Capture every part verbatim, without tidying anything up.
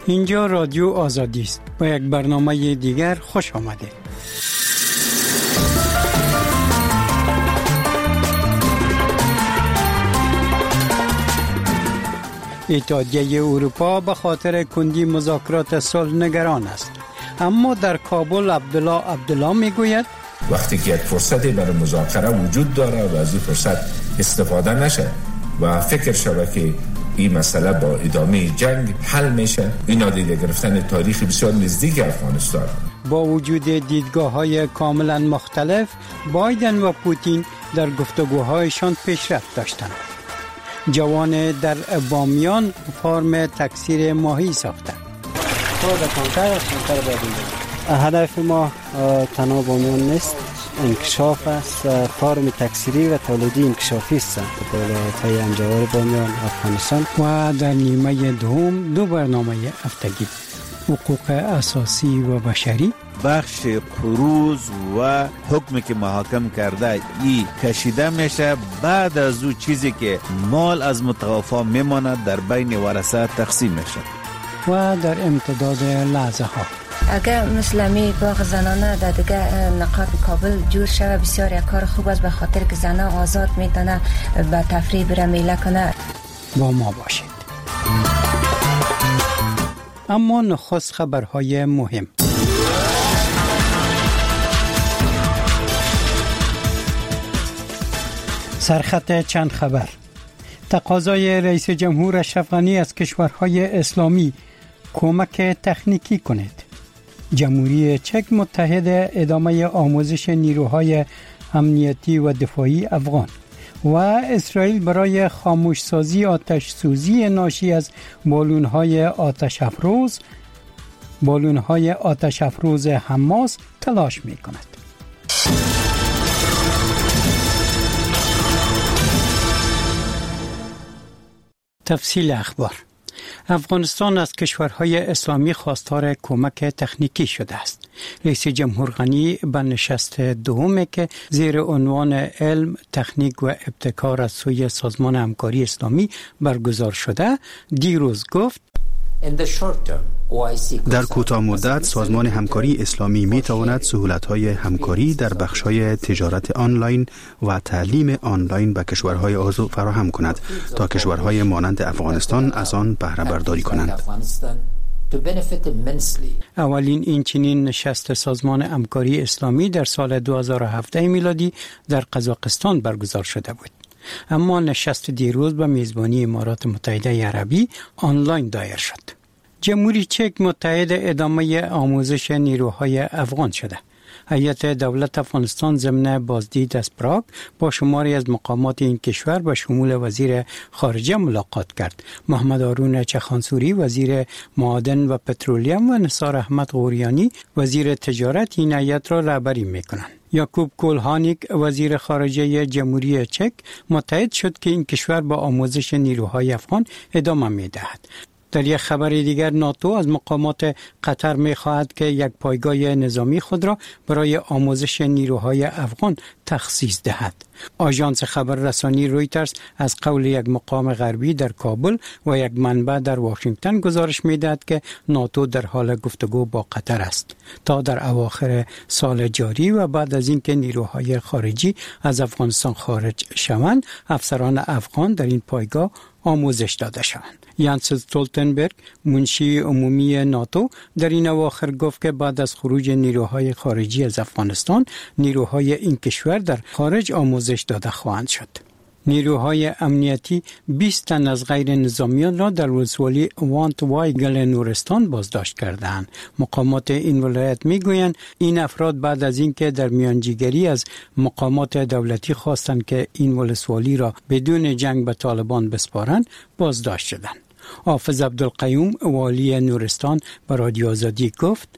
اینجا رادیو آزادی است. با یک برنامه دیگر خوش آمدید. اتحادیه اروپا به خاطر کندی مذاکرات صلح نگران است. اما در کابل عبدالله عبدالله میگوید وقتی که یک فرصتی برای مذاکره وجود داره و از این فرصت استفاده نشه و فکر شود که این مسئله با ادامه جنگ حل میشه، این نادیده گرفتن تاریخی بسیار نزدیک افغانستان. با وجود دیدگاه‌های کاملا مختلف، بایدن و پوتین در گفتگوهایشان پیشرفت داشتند. جوان در بامیان فارم تکثیر ماهی ساخته. هدف ما تنها بامیان نیست، انکشاف است. فارم تکثیری و تولیدی انکشافی است بالای انجوار بامیان افغانستان. و در نیمه دوم دو برنامه هفتگی حقوق اساسی و بشری، بخش قروض و حکمی که محاکم کرده ای کشیده میشه. بعد از او چیزی که مال از متوفا میماند در بین ورثه تقسیم میشه. و در امتداد لحظه ها اگر مسلمی باغ زنانه در دیگه نقاط کابل جور شده، بسیار یک کار خوب است، به خاطر که زنان آزاد میتونه به تفریح بره میله کنه. با ما باشید. اما نخست خبرهای مهم. سرخط چند خبر. تقاضای رئیس جمهور اشرف غنی از کشورهای اسلامی کمک تکنیکی کنید. جمهوری چک متحد ادامه آموزش نیروهای امنیتی و دفاعی افغان. و اسرائیل برای خاموش سازی آتش سوزی ناشی از بالون‌های آتش افروز بالون‌های آتش افروز حماس تلاش می‌کند. تفصیل اخبار. افغانستان از کشورهای اسلامی خواستار کمک تکنیکی شده است. رئیس جمهور غنی به نشست دومی که زیر عنوان علم، تکنیک و ابتکار از سوی سازمان همکاری اسلامی برگزار شده، دیروز گفت در کوتاه مدت سازمان همکاری اسلامی می تواند سهولت‌های همکاری در بخش‌های تجارت آنلاین و تعلیم آنلاین به کشورهای عضو فراهم کند تا کشورهای مانند افغانستان از آن بهره برداری کنند. اولین این چنین نشست سازمان همکاری اسلامی در سال دو هزار و هفده میلادی در قزاقستان برگزار شده بود. اما نشست دیروز به میزبانی امارات متحده عربی آنلاین دایر شد. جمهوری چک متحد ادامه آموزش نیروهای افغان شده. هیئت دولت افغانستان ضمن بازدید از پراگ با شماری از مقامات این کشور به شمول وزیر خارجه ملاقات کرد. محمد هارون چخانسوری وزیر معادن و پترولیم و نثار احمد غوریانی وزیر تجارت این هیئت را رهبری می‌کنند. یعقوب کولهانیک وزیر خارجه جمهوری چک متحد شد که این کشور با آموزش نیروهای افغان ادامه می‌دهد. در یک خبر دیگر ناتو از مقامات قطر می خواهد که یک پایگاه نظامی خود را برای آموزش نیروهای افغان تخصیص دهد. آژانس خبررسانی رویترز از قول یک مقام غربی در کابل و یک منبع در واشنگتن گزارش می دهد که ناتو در حال گفتگو با قطر است تا در اواخر سال جاری و بعد از اینکه نیروهای خارجی از افغانستان خارج شوند، افسران افغان در این پایگاه آموزش داده شوند. یانس استولتنبرگ منشی عمومی ناتو در این اواخر گفت که بعد از خروج نیروهای خارجی از افغانستان، نیروهای این کشور در خارج آموزش داده خواهند شد. نیروهای امنیتی بیست تن از غیر نظامیان را در ولسوالی وانت وایگل نورستان بازداشت کردند. مقامات این ولایت میگویند این افراد بعد از اینکه در میانجیگری از مقامات دولتی خواستند که این ولسوالی را بدون جنگ به طالبان بسپارند، بازداشت شدند. حافظ عبدالقیوم والی نورستان به رادیو آزادی گفت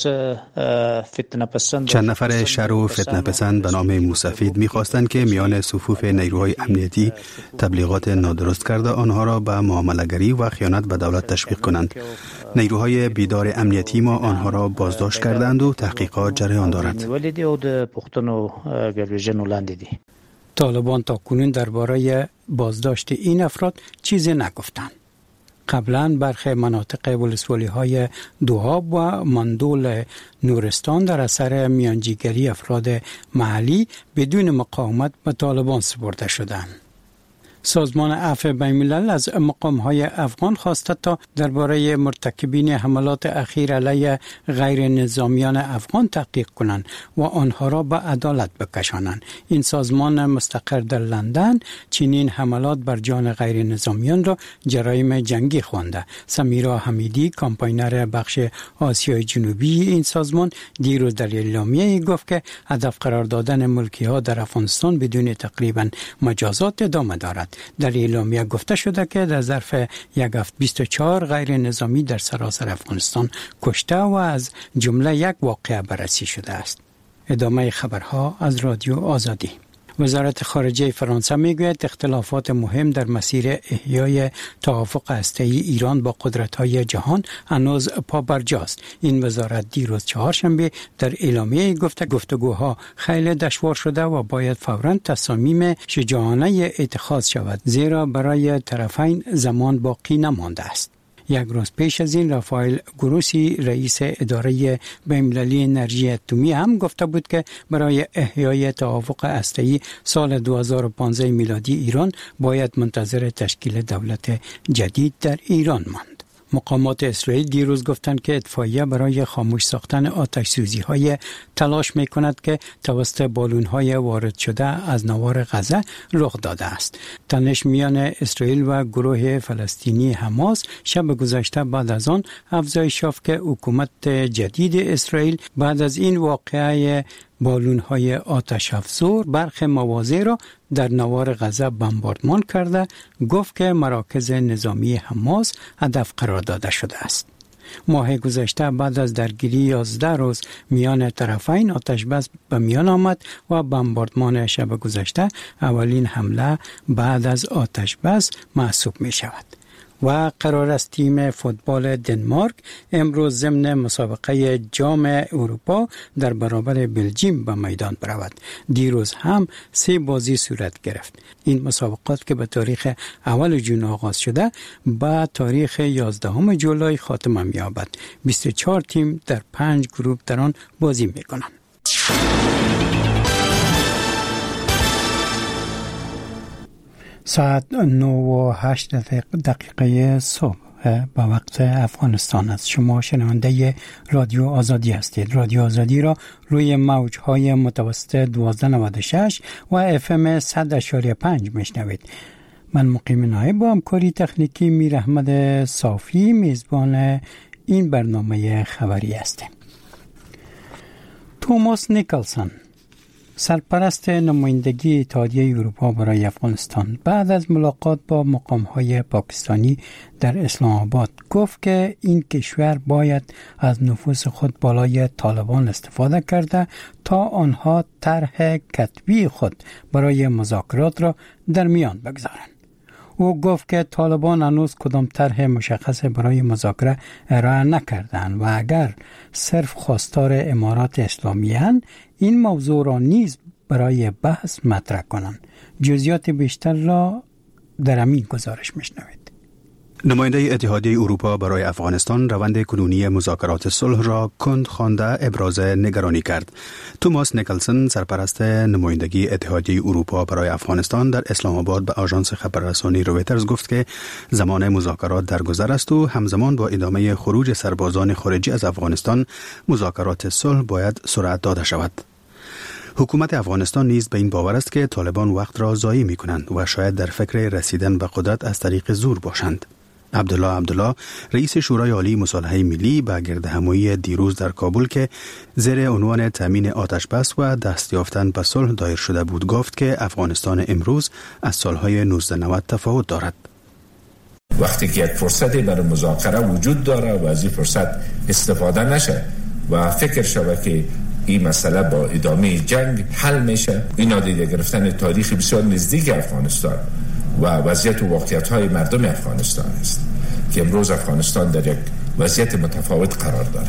چند نفر شر و فتنه پسند به نام موسفید می‌خواستند که میان صفوف نیروهای امنیتی تبلیغات نادرست کرده آنها را به معامله‌گری و خیانت به دولت تشویق کنند. نیروهای بیدار امنیتی ما آنها را بازداشت کردند و تحقیقات جریان دارد. طالبان تاکنون درباره بازداشت این افراد چیزی نگفتند. قبلا برخی مناطق ولسوالی های دواب و مندول نورستان در اثر میانجیگری افراد محلی بدون مقاومت به طالبان سپرده شدند. سازمان عفو بین‌الملل از مقام‌های افغان خواسته تا درباره مرتکبین حملات اخیر علیه غیر نظامیان افغان تحقیق کنند و آنها را به عدالت بکشانند. این سازمان مستقر در لندن چنین حملات بر جان غیر نظامیان را جرایم جنگی خوانده. سمیرا حمیدی، کامپاینر بخش آسیای جنوبی این سازمان، دیروز در اعلامیه گفت که هدف قرار دادن ملکی‌ها در افغانستان بدون تقریباً مجازات ادامه دارد. در اعلامیه گفته شده که در ظرف یک هفته بیست و چهار غیر نظامی در سراسر افغانستان کشته و از جمله یک واقعه بررسی شده است. ادامه خبرها از رادیو آزادی. وزارت خارجه فرانسه میگوید اختلافات مهم در مسیر احیای توافق هسته‌ای ایران با قدرت‌های جهان هنوز پابرجاست. این وزارت دیروز چهارشنبه در اعلامیه گفته گفتگوها خیلی دشوار شده و باید فوراً تصامیم شجاعانه اتخاذ شود، زیرا برای طرفین زمان باقی نمانده است. یک روز پیش از این رافائل گروسی رئیس اداره بین‌المللی انرژی اتمی هم گفته بود که برای احیای توافق هسته‌ای سال دو هزار و پانزده میلادی ایران باید منتظر تشکیل دولت جدید در ایران ماند. مقامات اسرائیل دیروز گفتند که اتفاقیه برای خاموش ساختن آتش سوزی های تلاش می کند که توسط بالون های وارد شده از نوار غزه رخ داده است. تنش میان اسرائیل و گروه فلسطینی حماس شب گذشته بعد از آن افزایش یافت که حکومت جدید اسرائیل بعد از این واقعه بالون های آتش افزور برخی مواضع را در نوار غزه بمباردمان کرده، گفت که مراکز نظامی حماس هدف قرار داده شده است. ماه گذشته بعد از درگیری یازده روز میان طرفین آتش بس به میان آمد و بمباردمان شب گذشته اولین حمله بعد از آتش بس محسوب می شود. و قرار است تیم فوتبال دنمارک امروز ضمن مسابقه جام اروپا در برابر بلژیم به میدان برود. دیروز هم سه بازی صورت گرفت. این مسابقات که به تاریخ اول ژوئن آغاز شده به تاریخ یازدهم جولای خاتمه می‌یابد. بیست و چهار تیم در پنج گروه در آن بازی می‌کنند. ساعت نه و هشت دقیقه صبح به وقت افغانستان است. شما شنونده رادیو آزادی هستید. رادیو آزادی را روی موج‌های متوسط دوازده و نود و شش و اف ام صد و پنج میشنوید. من مقیم نایب با همکاری تکنیکی میر احمد صافی میزبان این برنامه خبری هستیم. توماس نیکلسون، سرپرست نمایندگی اتحادیه اروپا برای افغانستان، بعد از ملاقات با مقام‌های پاکستانی در اسلام آباد گفت که این کشور باید از نفوذ خود بالای طالبان استفاده کرده تا آنها طرح کتبی خود برای مذاکرات را در میان بگذارند. او گفت که طالبان هنوز کدام طرح مشخص برای مذاکره ارائه نکردند و اگر صرف خواستار امارات اسلامی هستند این موضوع را نیز برای بحث مطرح کنند. جزئیات بیشتر را در همین گزارش میشنوید. نماینده اتحادیه اروپا برای افغانستان روند کنونی مذاکرات صلح را کند خوانده ابراز نگرانی کرد. توماس نیکلسون، سرپرست نمایندگی اتحادیه اروپا برای افغانستان در اسلام آباد به آژانس خبررسانی رویترز گفت که زمان مذاکرات در گذر است و همزمان با ادامه خروج سربازان خارجی از افغانستان مذاکرات صلح باید سرعت داده شود. حکومت افغانستان نیز به این باور است که طالبان وقت را ضایع می‌کنند و شاید در فکر رسیدن به قدرت از طریق زور باشند. عبدالله عبدالله، رئیس شورای عالی مصالحه ملی، به گردهمایی دیروز در کابل که زیر عنوان تامین آتش بس و دست یافتن به صلح دایر شده بود گفت که افغانستان امروز از سالهای نوزده نود تفاوت دارد. وقتی که یک فرصتی برای مذاکره وجود داره و از این فرصت استفاده نشه و فکر شود که این مسئله با ادامه جنگ حل میشه، این نادیده گرفتن تاریخ بسیار نزدیک افغانستان و وضعیت و واقعیت‌های مردم افغانستان است که امروز افغانستان در یک وضعیت متفاوت قرار دارد.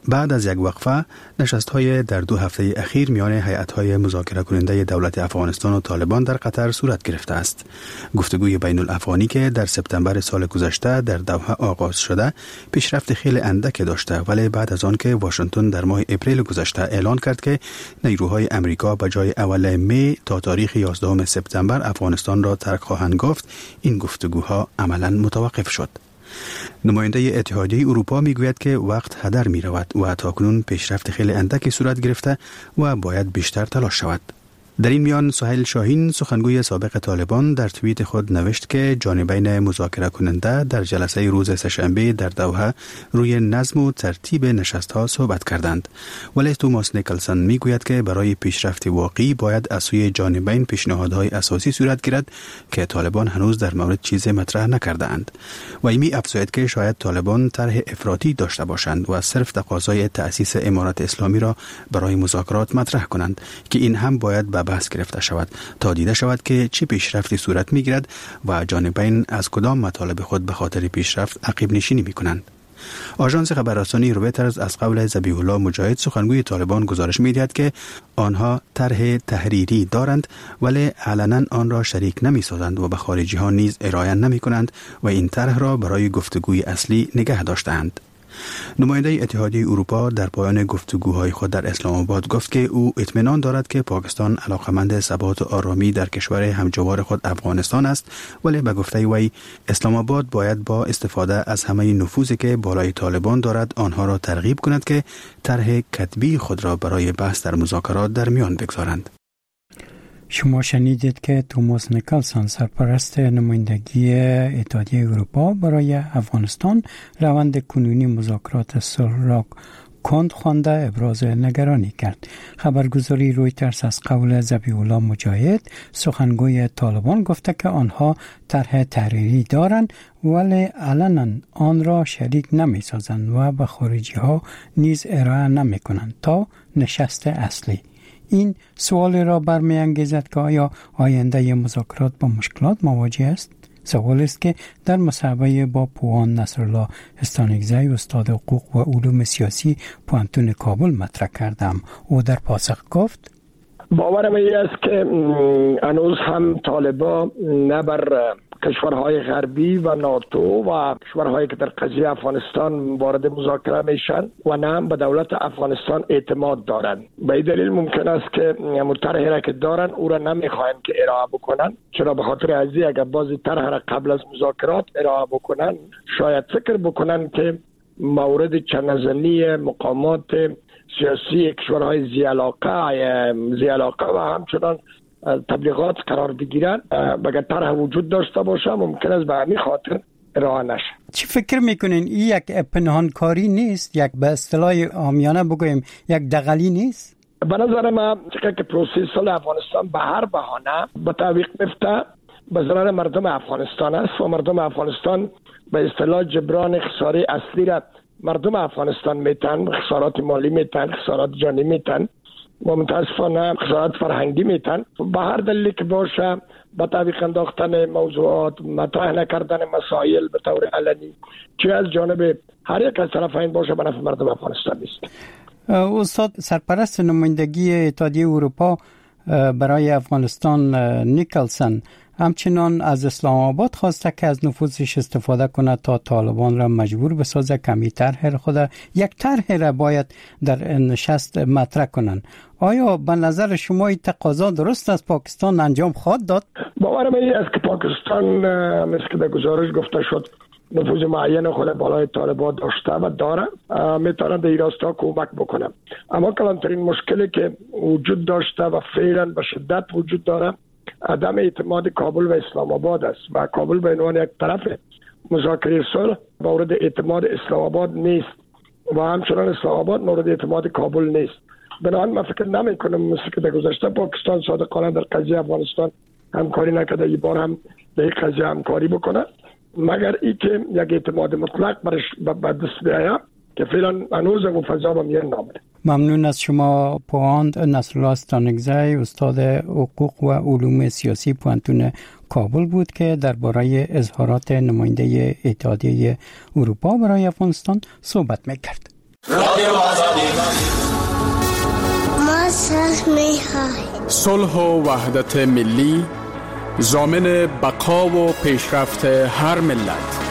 بعد از یک وقفه نشست‌های در دو هفته اخیر میان هیئت‌های مذاکره کننده دولت افغانستان و طالبان در قطر صورت گرفته است. گفتگوی بین الافغانی که در سپتامبر سال گذشته در دوحه آغاز شده پیشرفت خیلی اندک داشته، ولی بعد از آن که واشنگتن در ماه اپریل گذشته اعلان کرد که نیروهای امریکا به جای اول می تا تاریخ یازدهم سپتامبر افغانستان را ترک خواهند گفت، این گفتگوها عملاً متوقف شد. نماینده اتحادیه اروپا میگوید که وقت هدر می رود و تاکنون پیشرفت خیلی اندکی صورت گرفته و باید بیشتر تلاش شود. در این میان سهیل شاهین سخنگوی سابق طالبان در توییت خود نوشت که جانبین مذاکره کننده در جلسه روز سه‌شنبه در دوحه روی نظم و ترتیب نشست‌ها صحبت کردند، ولی توماس نیکلسون میگوید که برای پیشرفت واقعی باید از سوی جانبین پیشنهادهای اساسی صورت گیرد که طالبان هنوز در مورد چیز مطرح نکرده‌اند. و ایمی افزاید که شاید طالبان طرح افراطی داشته باشند و صرف تقاضای تأسیس امارت اسلامی را برای مذاکرات مطرح کنند که این هم باید به بحث گرفته شود تا دیده شود که چه پیشرفتی صورت میگیرد و جانبین از کدام مطالب خود به خاطر پیشرفت عقب نشینی میکنند. آژانس خبررسانی رویترز از قول ذبیح الله مجاهد سخنگوی طالبان گزارش میدهد که آنها طرح تحریری دارند ولی علنا آن را شریک نمیسازند و به خارجی ها نیز ارائه نمی کنند و این طرح را برای گفتگوی اصلی نگه داشتند. نماینده اتحادیه اروپا در پایان گفتگوهای خود در اسلام آباد گفت که او اطمینان دارد که پاکستان علاقمند ثبات و آرامی در کشور همجوار خود افغانستان است، ولی به گفته وی اسلام آباد باید با استفاده از همه نفوذی که بالای طالبان دارد آنها را ترغیب کند که طرح کتبی خود را برای بحث در مذاکرات در میان بگذارند. شما شنیدید که توماس نیکلسون سرپرست نمایندگی اتحادیه اروپا برای افغانستان روند کنونی مذاکرات صلح را کند خوانده ابراز نگرانی کرد. خبرگزاری رویترز از قول ذبیح الله مجاهد سخنگوی طالبان گفته که آنها طرح تحریری دارند ولی علنا آن را شریک نمی سازند و به خارجی ها نیز ارائه نمی کنند تا نشست اصلی. این سوال را برمی‌انگیزد که آیا آینده مذاکرات با مشکلات مواجه است؟ سوال است که در مصاحبه با پوان نصرالله استانکزی استاد حقوق و علوم سیاسی پوهنتون کابل مطرح کردم. او در پاسخ گفت: باورم این است که هنوز هم طالبان نه بر کشورهای غربی و ناتو و کشورهایی که در قضیه افغانستان وارد مذاکره میشن و نه هم به دولت افغانستان اعتماد دارند. به این دلیل ممکن است که طرحی را که دارن او را نمیخواهند که ارائه بکنن، چرا به خاطر ازی اگر بازی طرح را قبل از مذاکرات ارائه بکنن شاید فکر بکنن که مورد چنزنی مقامات سیاسی کشورهای زیالاقه زیالاقه و همچنان تبلیغات قرار بگیرن، اگر طرح وجود داشته باشه ممکن است به همین خاطر ارائه نشه. چی فکر میکنین این یک پنهانکاری نیست، یک به اصطلاح عامیانه بگویم یک دغلی نیست؟ به نظر من چقدر که پروسه صلح افغانستان به هر بهانه به تعویق میفته به ضرر مردم افغانستان است و مردم افغانستان به اصطلاح جبران خساره اصلی را مردم افغانستان میتن، خسارات مالی میتن، خسارات جانی میتن و متاسفانه خسارات فرهنگی میتن. به هر دلیلی که باشه با تعویق انداختن موضوعات، مطرح نکردن مسائل به طور علنی چه از جانب هر یک از طرفین باشه به نفع مردم افغانستان نیست. استاد سرپرست نمایندگی اتحادیه اروپا برای افغانستان نیکلسون همچنان از اسلام آباد خواسته که از نفوذش استفاده کنه تا طالبان را مجبور بسازه کمی طرح خود یک طرح را باید در نشست مطرح کنن. آیا به نظر شما این تقاضا درست است پاکستان انجام خواهد داد؟ باورم این است که پاکستان مثل که در گزارش گفته شد نفوذ معین خود بالای طالبان داشته و داره، میتونه در این راستا کمک بکنه. اما کلانترین مشکلی که وجود داشته و فعلا به شدت وجود داره عدم اعتماد کابل و اسلام آباد است و کابل به عنوان یک طرف مذاکره صلح مورد اعتماد اسلام آباد نیست و همچنان اسلام آباد مورد اعتماد کابل نیست. بنابراین من فکر نمی کنم مثل که در گذشته پاکستان صادقانه در قضیه افغانستان همکاری نکرده این بار هم در این قضیه همکاری بکنه، مگر ای که یک اعتماد مطلق برش به دست بیاید که فعلا هنوز اون فضا با میان نامده. ممنون از شما پوهاند نصرالله استانکزی استاد حقوق و علوم سیاسی پوهنتون کابل بود که درباره اظهارات نماینده اتحادیه اروپا برای افغانستان صحبت میکرد. رادیو آزادی ما می‌خواهیم صلح و وحدت ملی ضامن بقا و پیشرفت هر ملت.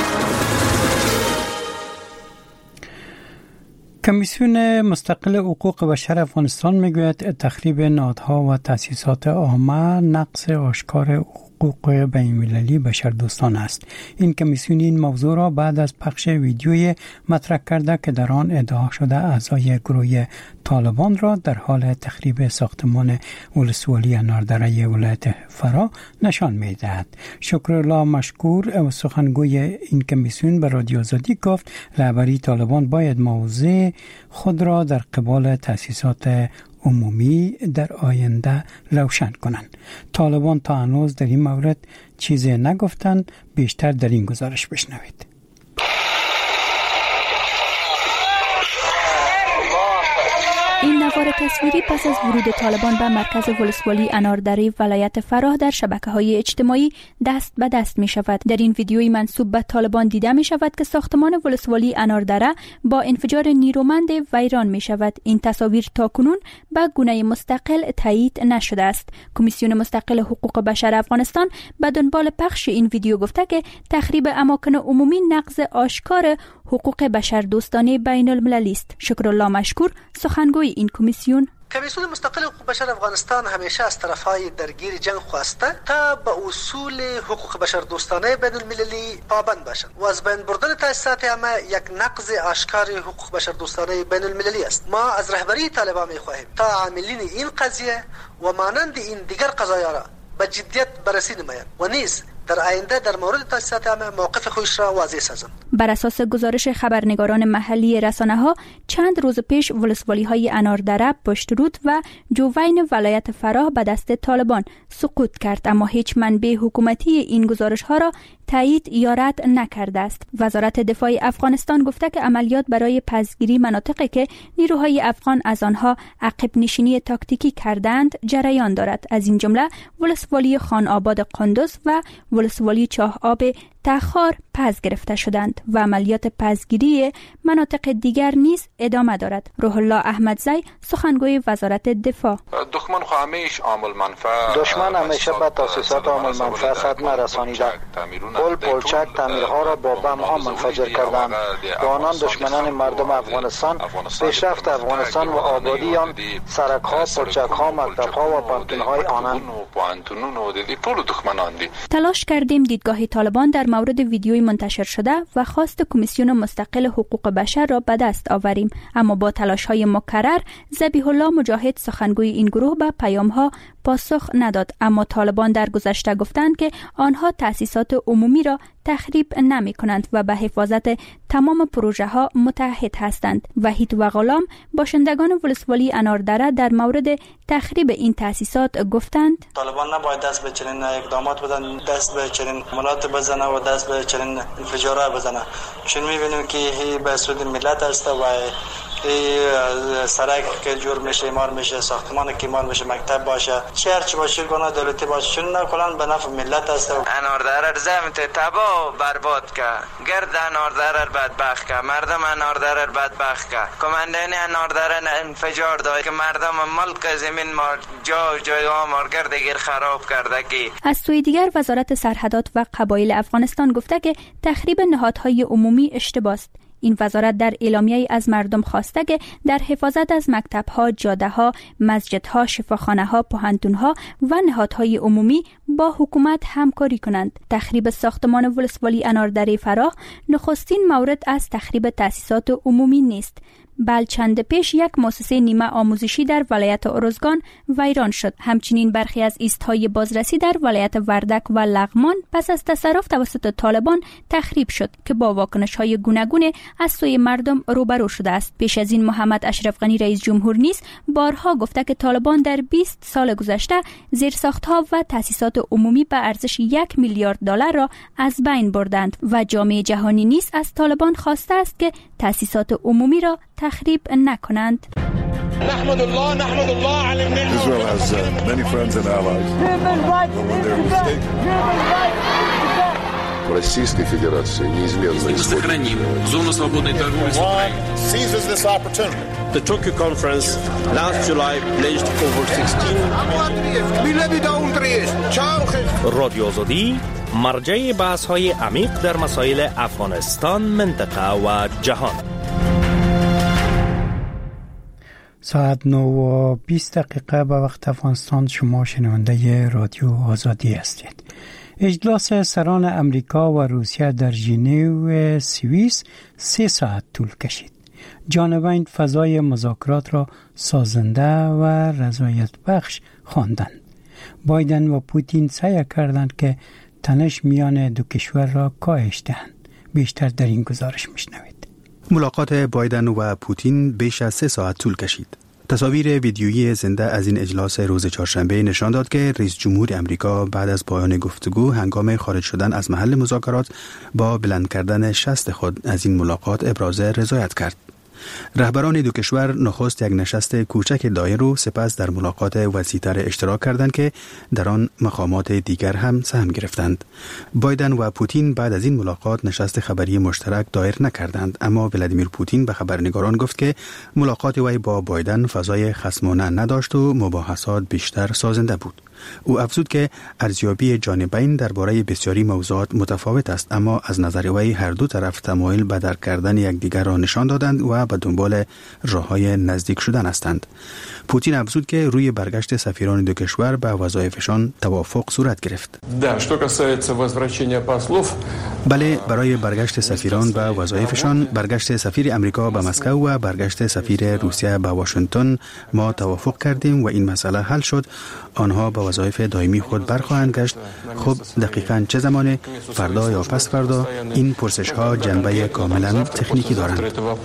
کمیسیون مستقل حقوق بشر افغانستان میگوید تخریب نهادها و تأسیسات عامه نقض آشکار حقوق بین‌المللی بشردوستان است. این کمیسیون این موضوع را بعد از پخش ویدیوی مطرح کرده که در آن ادعا شده اعضای گروه طالبان را در حال تخریب ساختمان ولسوالی اناردره ولایت فرا نشان می‌دهد. شکرالله مشکور سخنگوی این کمیسیون به رادیو آزادی گفت رهبری طالبان باید موضع خود را در قبال تأسیسات عمومی در آینده روشن کنند. طالبان تا هنوز در این مورد چیزی نگفتند. بیشتر در این گزارش بشنوید. این نوار تصویری پس از ورود طالبان به مرکز ولسوالی اناردره ولایت فراه در شبکه‌های اجتماعی دست به دست می شود. در این ویدیوی منسوب به طالبان دیده می شود که ساختمان ولسوالی اناردره با انفجار نیرومند ویران می شود. این تصاویر تاکنون به گونه مستقل تایید نشده است. کمیسیون مستقل حقوق بشر افغانستان به دنبال پخش این ویدیو گفته که تخریب اماکن عمومی نقض آشکار حقوق بشر دوستانه بین المللی است. شکرالله مشکور سخنگوی این کمیسیون: کمیسیون مستقل حقوق بشر افغانستان همیشه از طرفهای درگیر جنگ خواسته تا به اصول حقوق بشر دوستانه بین المللی پابند باشند و از بین بردن تأسیسات عامه یک نقض آشکار حقوق بشر دوستانه بین المللی است. ما از رهبری طالبان می‌خواهیم تا عاملین این قضیه و مانند این دیگر قضایا را به جدیت بررسی نمایند و نیز در آینده در مورد تأسیسات عامه موقف خودش را واضح سازند. بر اساس گزارش خبرنگاران محلی رسانه‌ها چند روز پیش ولسوالی‌های اناردره، پشترود و جوین ولایت فراه به دست طالبان سقوط کرد، اما هیچ منبع حکومتی این گزارش‌ها را تایید یا رد نکرده است. وزارت دفاع افغانستان گفته که عملیات برای پسگیری مناطقی که نیروهای افغان از آنها عقب نشینی تاکتیکی کردند جریان دارد. از این جمله ولسوالی خان آباد قندوز و ولسوالی چاه آب تخار پس گرفته شدند و عملیات پسگیری مناطق دیگر نیز ادامه دارد. روح الله احمدزی سخنگوی وزارت دفاع: دشمن خو همیشه عامل منفعه دشمن همیشه به تاسیسات عامل منفعه صدمه رسانیده. پل پلچک تعمیرها را با بم ها منفجر کردند و آنان دشمنان مردم افغانستان، پیشرفت افغانستان و آبادی آن، سرک ها، پلچک ها، مکتب ها و پانتون های آنان. تلاش کردیم دیدگاه طالبان در مورد ویدیوی منتشر شده و خواست کمیسیون مستقل حقوق بشر را به دست آوریم، اما با تلاش‌های مکرر ذبیح الله مجاهد سخنگوی این گروه به پیام‌ها پاسخ نداد. اما طالبان در گذشته گفتند که آنها تأسیسات عمومی را تخریب نمی کنند و به حفاظت تمام پروژه ها متحد هستند. وحید و غلام باشندگان ولسوالی اناردره در مورد تخریب این تأسیسات گفتند: طالبان نباید دست به چنین اقدامات بدن، دست به چنین حملات بزنه و دست به چنین انفجارات بزنه. چون می‌بینیم که هی به سود ملت است و سرک که جور میشه، مار میشه، ساختمان که مار میشه، مکتب باشه، چرچ باشه، گناه دولتی باشه، چون نه کلان به نفع ملت است. اناردره زمت تبا برباد که گرد اناردره بدبخت که مردم اناردره بدبخت که کماندین اناردره انفجار داد که مردم ملک زمین مار جا جای مار کرده گیر خراب کرده. که از سوی دیگر وزارت سرحدات و قبایل افغانستان گفته که تخریب نهادهای عمومی اشتباه است. این وزارت در اعلامیه‌ای از مردم خواسته که در حفاظت از مکتب‌ها، جاده‌ها، مسجدها، شفاخانه‌ها، پوهنتون‌ها و نهادهای عمومی با حکومت همکاری کنند. تخریب ساختمان ولسوالی اناردره فراه نخستین مورد از تخریب تأسیسات عمومی نیست. بل چند پیش یک مؤسسه نیمه آموزشی در ولایت ارزگان ویران شد. همچنین برخی از ایستهای بازرسی در ولایت وردک و لغمان پس از تصرف توسط طالبان تخریب شد که با واکنش‌های گوناگون از سوی مردم روبرو شده است. پیش از این محمد اشرف غنی رئیس جمهور نیز بارها گفته که طالبان در بیست سال گذشته زیرساخت‌ها و تأسیسات عمومی به ارزش یک میلیارد دلار را از بین بردند و جامعه جهانی نیز از طالبان خواسته است که تأسیسات عمومی را تخریب نکنند. نحمد الله نحمد الله علی النعمة. Israel has uh, many friends and allies. Human rights. But when they're mistaken, human rights. But Российской Федерации неизменно исходит. Зону свободной торговли с Украиной. The Tokyo Conference last July pledged over sixteen رادیو آزادی مرجع بحث‌های عمیق در مسائل افغانستان، منطقه و جهان. ساعت نه و بیست دقیقه به وقت افغانستان. شما شنونده رادیو آزادی هستید. اجلاس سران امریکا و روسیه در ژنو سوئیس سه ساعت طول کشید. جانبین فضای مذاکرات را سازنده و رضایت بخش خواندند. بایدن و پوتین سعی کردند که تنش میان دو کشور را کاهش دهند. بیشتر در این گزارش میشنوید. ملاقات بایدن و پوتین بیش از سه ساعت طول کشید. تصاویر ویدیویی زنده از این اجلاس روز چهارشنبه نشان داد که رئیس جمهور امریکا بعد از پایان گفتگو هنگام خارج شدن از محل مذاکرات با بلند کردن شست خود از این ملاقات ابراز رضایت کرد. رهبران دو کشور نخست یک نشست کوچک دایر و سپس در ملاقات وسیع‌تر اشتراک کردند که در آن مقامات دیگر هم سهم گرفتند. بایدن و پوتین بعد از این ملاقات نشست خبری مشترک دایر نکردند، اما ولادیمیر پوتین به خبرنگاران گفت که ملاقات وی با بایدن فضای خصمانه نداشت و مباحثات بیشتر سازنده بود. او افزود که ارزیابی جانبین درباره بسیاری موضوعات متفاوت است، اما از نظر وی هر دو طرف تمایل به درک کردن یکدیگر را نشان دادند و به دنبال راه‌های نزدیک شدن هستند. پوتین افزود که روی برگشت سفیران دو کشور به وظایفشان توافق صورت گرفت. بله، برای برگشت سفیران به وظایفشان، برگشت سفیر امریکا به مسکو و برگشت سفیر روسیه به واشنگتن ما توافق کردیم و این مسئله حل شد. آنها به وظایف دائمی خود برخواهند گشت. خب دقیقاً چه زمانه؟ فردا یا پس فردا؟ این پرسش ها جنبه کاملا تکنیکی دارند.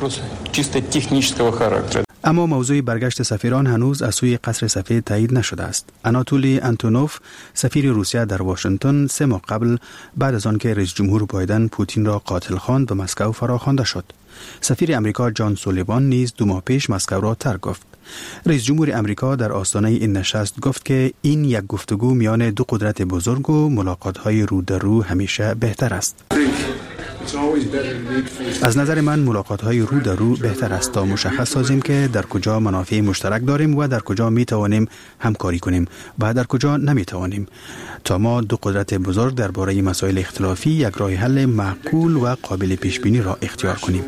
اما موضوع برگشت سفیران هنوز از سوی قصر سفید تایید نشده است. آناتولی آنتونوف، سفیر روسیه در واشنگتن، سه ماه قبل بعد از آن که رئیس جمهور بایدن پوتین را قاتل خواند به مسکو فراخوانده شد. سفیر امریکا جان سولیوان نیز دو ماه پیش مسکو را ترک گفت. رئیس جمهور امریکا در آستانه این نشست گفت که این یک گفتگو میان دو قدرت بزرگ و ملاقات‌های رو در رو همیشه بهتر است. از نظر من ملاقات‌های رو در رو بهتر است تا مشخص سازیم که در کجا منافع مشترک داریم و در کجا می توانیم همکاری کنیم و در کجا نمی توانیم، تا ما دو قدرت بزرگ درباره مسائل اختلافی یک راه حل معقول و قابل پیش بینی را اختیار کنیم.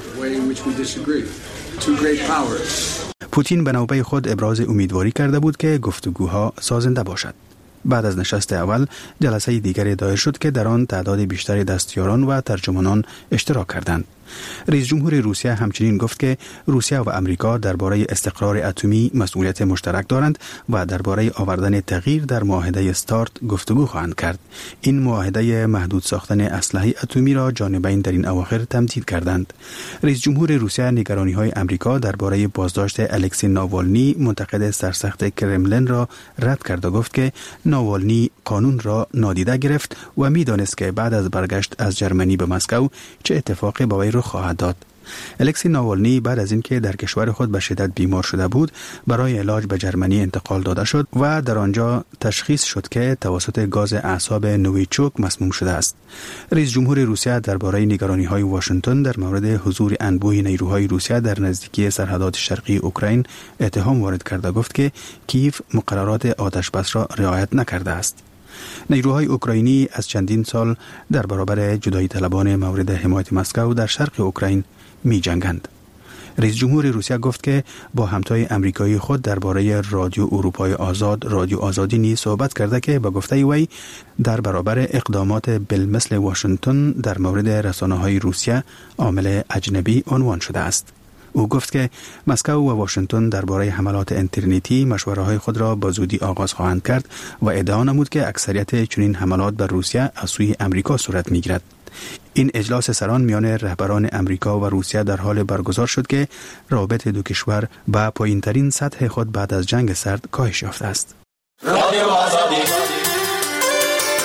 پوتین به نوبه خود ابراز امیدواری کرده بود که گفتگوها سازنده باشد. بعد از نشست اول جلسه دیگری دایر شد که در آن تعداد بیشتری دستیاران و ترجمانان اشتراک کردند. رئیس جمهور روسیه همچنین گفت که روسیه و امریکا درباره استقرار اتمی مسئولیت مشترک دارند و درباره آوردن تغییر در معاهده استارت گفتگو خواهند کرد. این معاهده محدود ساختن اسلحه اتمی را جانبین در این اواخر تمدید کردند. رئیس جمهور روسیه نگرانی‌های امریکا درباره بازداشت الکسی ناوالنی منتقد سرسخت کرملن را رد کرد و گفت که ناوالنی قانون را نادیده گرفت و می‌دانست که بعد از برگشت از جرمنی به مسکو چه اتفاقی با وی خواهد داد. الکسی ناوالنی بعد از اینکه در کشور خود به شدت بیمار شده بود برای علاج به جرمنی انتقال داده شد و در آنجا تشخیص شد که توسط گاز اعصاب نویچوک مسموم شده است. رئیس جمهور روسیه درباره نگرانی‌های واشنگتن در مورد حضور انبوه نیروهای روسیه در نزدیکی سرحدات شرقی اوکراین اتهام وارد کرده و گفت که کیف مقررات آتشبس را رعایت نکرده است. نیروهای اوکراینی از چندین سال در برابر جدایی طلبان مورد حمایت مسکو در شرق اوکراین می جنگند. رئیس جمهور روسیه گفت که با همتای امریکایی خود درباره رادیو اروپای آزاد، رادیو آزادی نیز صحبت کرده که با گفته وی در برابر اقدامات بالمثل واشنگتن در مورد رسانه‌های روسیه عامل اجنبی عنوان شده است. او گفت که مسکو و واشنگتن درباره حملات اینترنتی مشوره‌های خود را با زودی آغاز خواهند کرد و ادعا نمود که اکثریت چنین حملات بر روسیه از سوی امریکا صورت می‌گیرد. این اجلاس سران میان رهبران امریکا و روسیه در حال برگزار شد که روابط دو کشور به پایین‌ترین سطح خود بعد از جنگ سرد کاهش یافته است.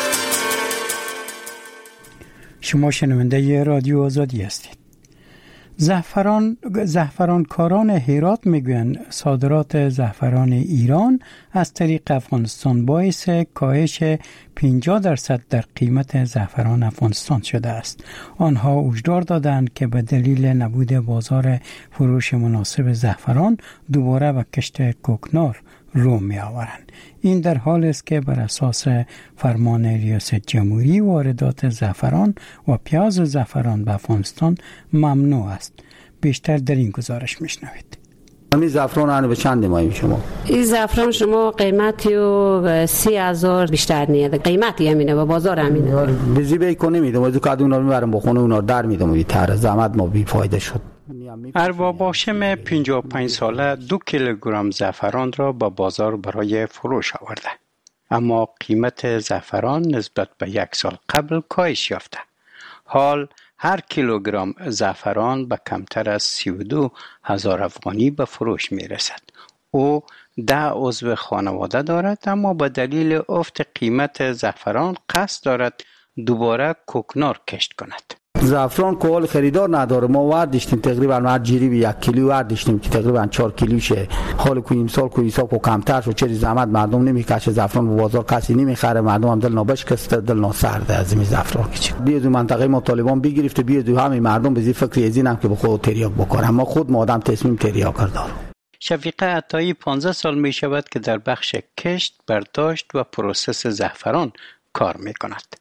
شما شنونده رادیو آزادی هستید. زعفران زعفرانکاران هرات میگویند صادرات زعفران ایران از طریق افغانستان باعث کاهش پنجاه درصد در قیمت زعفران افغانستان شده است. آنها هشدار دادند که به دلیل نبود بازار فروش مناسب زعفران دوباره به کشت کوکنار رو می آورند. این در حال است که بر اساس فرمان ریاست جمهوری واردات زعفران و پیاز زعفران به افغانستان ممنوع است. بیشتر در این گزارش میشنوید. این زعفران آن به چند ماهی شما؟ این زعفران شما قیمتی و سی هزار بیشتر نیست. قیمتی همینه و بازار همینه. بیزی بی کنی میدم و دو اونا رو میبرم بخونه اونا در میدم و تر زحمت ما بی فایده شد. ارباب هاشم پنجاه و پنج ساله دو کیلوگرم زعفران را به بازار برای فروش آورده. اما قیمت زعفران نسبت به یک سال قبل کاهش یافته. حال هر کیلوگرم زعفران به کمتر از سی و دو هزار افغانی به فروش می رسد. او ده عضو خانواده دارد اما به دلیل افت قیمت زعفران قصد دارد دوباره کوکنار کشت کند. زعفران کوال خریدار نداره. ما وردشتیم تقریبا هر جریب یک کیلو وردشتیم که تقریبا چهار کیلو شه. حال کو امسال کو حساب کو کمتر شد. چه زحمت مردم نمیکشه زعفران و بازار کسی نمیخره. مردم هم دل نابشکست دل ناسرده از این زعفران که بیاد منطقه ما طالبان بگرفته بیاد همین مردم به فکر ازینم که به خود تریاک بکنه. ما خود ما آدم تصمیم تریاک کردار. شفیقه عطایی پانزده سال می شود که در بخش کشت، برداشت و پروسس زعفران کار می کند.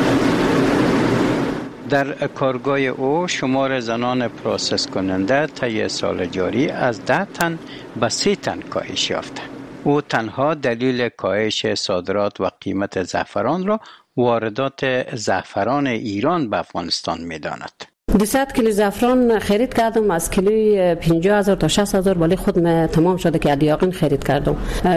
در کارگاه او شمار زنان پروسس کننده طی سال جاری از ده تن به سی تن کاهش یافته. او تنها دلیل کاهش صادرات و قیمت زعفران را واردات زعفران ایران به افغانستان می داند. دویست کیلو زعفران خرید کردم از کیلوی پنجاه هزار تا شصت هزار بالی خود تمام شده که ادیاقین خرید کردم.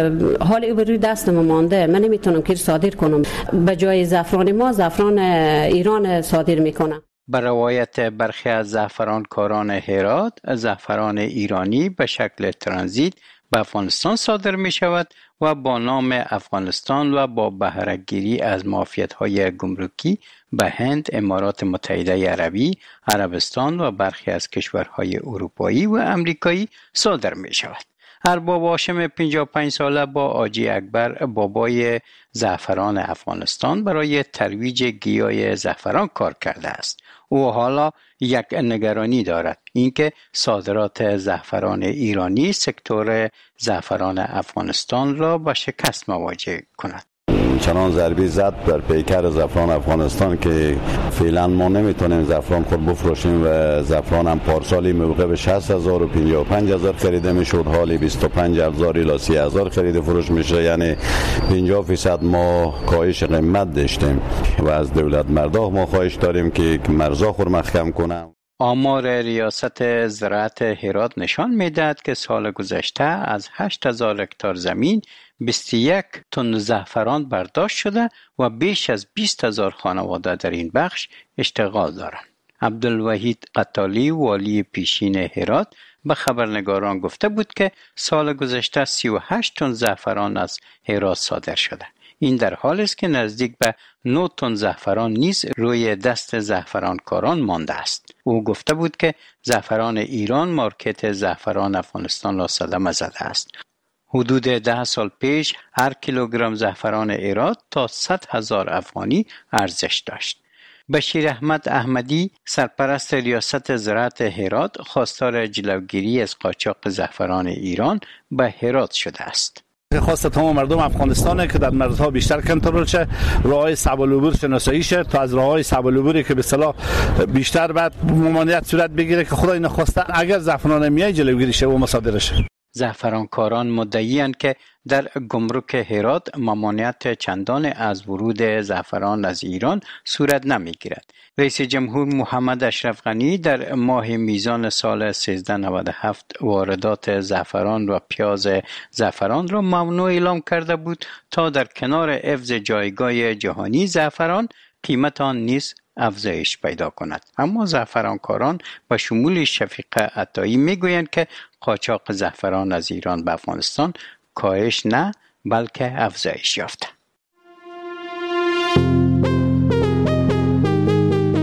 حال او روی دستم مانده. من نمیتونم که صادر کنم. به جای زعفران ما زعفران ایران صادر میکنم. به روایت برخی از زعفرانکاران هرات، زعفران ایرانی به شکل ترانزیت به افغانستان صادر می شود و با نام افغانستان و با بهره‌گیری از معافیت‌های گمرکی به هند، امارات متحده عربی، عربستان و برخی از کشورهای اروپایی و امریکایی صادر می شود. ارباب هاشم پنجاه و پنج ساله با حاجی اکبر بابای زعفران افغانستان برای ترویج گیاه زعفران کار کرده است. او حالا یک نگرانی دارد، اینکه صادرات زعفران ایرانی سکتور زعفران افغانستان را با شکست مواجه کند. چنان ضربی زد بر پیکر زعفران افغانستان که فعلا ما نمیتونیم زعفران خود بفروشیم و زعفران هم پارسالی موقع به شصت هزار و پنجاه و پنج هزار خریده میشد، حالی بیست و پنج هزار الی سی هزار خرید فروش میشه. یعنی پنجاه درصد ما کاهش قیمت داشتیم و از دولت مرداخ ما خواهش داریم که مرزا خور محکم کنه. آمار ریاست زراعت هرات نشان میدهد که سال گذشته از هشت هزار هکتار زمین بیست و یک تن زعفران برداشت شده و بیش از بیست هزار خانواده در این بخش اشتغال دارند. عبدالوحید قطالی والی پیشین هرات به خبرنگاران گفته بود که سال گذشته سی و هشت تن زعفران از هرات صادر شده. این در حالی است که نزدیک به نه تن زعفران نیز روی دست زعفرانکاران مانده است. او گفته بود که زعفران ایران مارکت زعفران افغانستان را صدمه زده است. حدود ده سال پیش هر کیلوگرم زعفران هرات تا صد هزار افغانی ارزش داشت. بشیر احمد احمدی سرپرست ریاست زراعت هرات خواستار جلوگیری از قاچاق زعفران ایران به هرات شده است. خواست تمام مردم افغانستانه که در مرزها بیشتر کنترل شه، راههای صعب العبور شناسایی شه تا از راههای صعب العبوری که به اصطلاح بیشتر بعد ممانعت صورت بگیره که خدای نخواسته اگر زعفران میای جلوگیری شه و مصادره شه. زعفرانکاران مدعی‌اند که در گمرک هرات ممانعت چندان از ورود زعفران از ایران صورت نمی‌گیرد. رئیس جمهور محمد اشرف غنی در ماه میزان سال سیزده نود و هفت واردات زعفران و پیاز زعفران را ممنوع اعلام کرده بود تا در کنار حفظ جایگاه جهانی زعفران قیمت آن نیز افزایش پیدا کند. اما زعفرانکاران به شمول شفیقه عطایی میگویند که قاچاق زعفران از ایران به افغانستان کاهش نه بلکه افزایش یافته.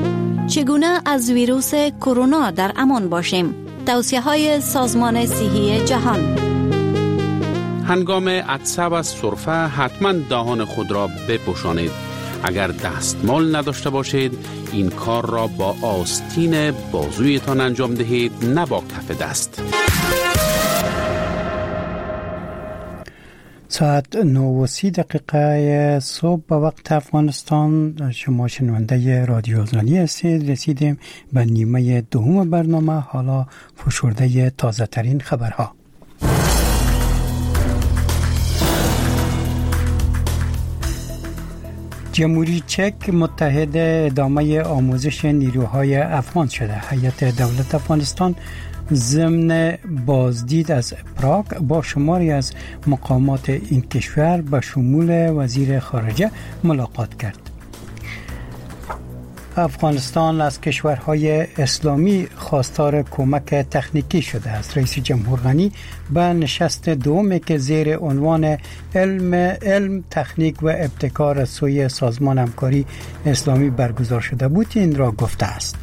چگونه از ویروس کرونا در امان باشیم؟ توصیه های سازمان صحی جهان. هنگام عطسه و سرفه حتما دهان خود را بپوشانید. اگر دستمال نداشته باشید این کار را با آستین بازویتان انجام دهید، نه با کف دست. ساعت نه و سی دقیقه صبح به وقت افغانستان. شما شنونده رادیو آزادی هستید. رسیدیم به نیمه دوم برنامه. حالا فشرده تازه ترین خبرها. جمهوری چک متحد ادامه آموزش نیروهای افغان شده. هیئت دولت افغانستان ضمن بازدید از پراگ با شماری از مقامات این کشور به شمول وزیر خارجه ملاقات کرد. افغانستان از کشورهای اسلامی خواستار کمک تکنیکی شده است. رئیس جمهور غنی به نشست دومی که زیر عنوان علم علم تکنیک و ابتکار سوی سازمان همکاری اسلامی برگزار شده بود این را گفته است.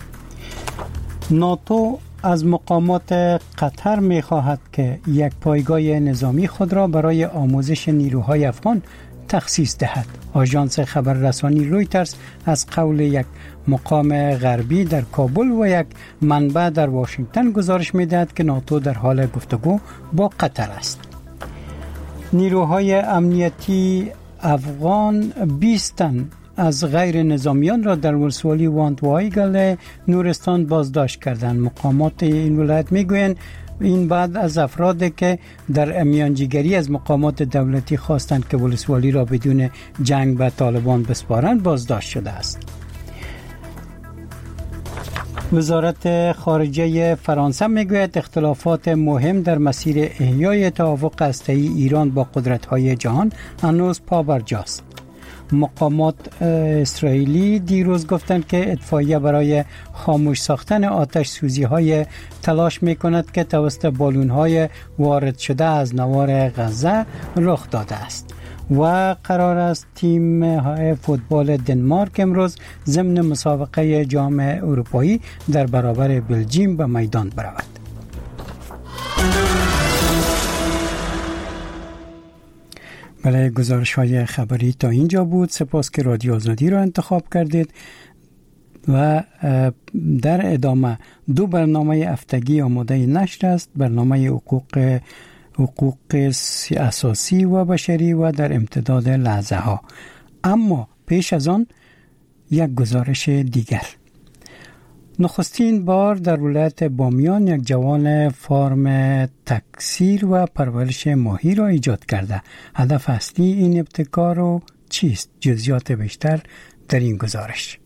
ناتو از مقامات قطر می خواهد که یک پایگاه نظامی خود را برای آموزش نیروهای افغان تخصیص دهد. آژانس خبررسانی رویترز از قول یک مقام غربی در کابل و یک منبع در واشنگتن گزارش می دهد که ناتو در حال گفتگو با قطر است. نیروهای امنیتی افغان بیست تن از غیر نظامیان را در ولسوالی واندوایگل نورستان بازداشت کردند. مقامات این ولایت میگویند این بعد از افرادی که در میانجیگری از مقامات دولتی خواستند که ولسوالی را بدون جنگ به طالبان بسپارند بازداشت شده است. وزارت خارجه فرانسه میگوید اختلافات مهم در مسیر احیای توافق هسته‌ای ایران با قدرت‌های جهان هنوز پابرجاست. مقامات اسرائیلی دیروز گفتند که اتفاقیه برای خاموش ساختن آتش سوزی های تلاش می کند که توسط بالون های وارد شده از نوار غزه رخ داده است و قرار است تیم فوتبال دنمارک امروز ضمن مسابقه جام اروپایی در برابر بلژیم به میدان برود. بله، گزارش های خبری تا اینجا بود. سپاس که رادیو آزادی را انتخاب کردید و در ادامه دو برنامه هفتگی آماده نشر است. برنامه حقوق حقوق اساسی و بشری و در امتداد لحظه ها. اما پیش از آن یک گزارش دیگر. نخستین بار در ولایت بامیان یک جوان فارم تکثیر و پرورش ماهی را ایجاد کرده. هدف اصلی این ابتکار رو چیست؟ جزئیات بیشتر در این گزارش.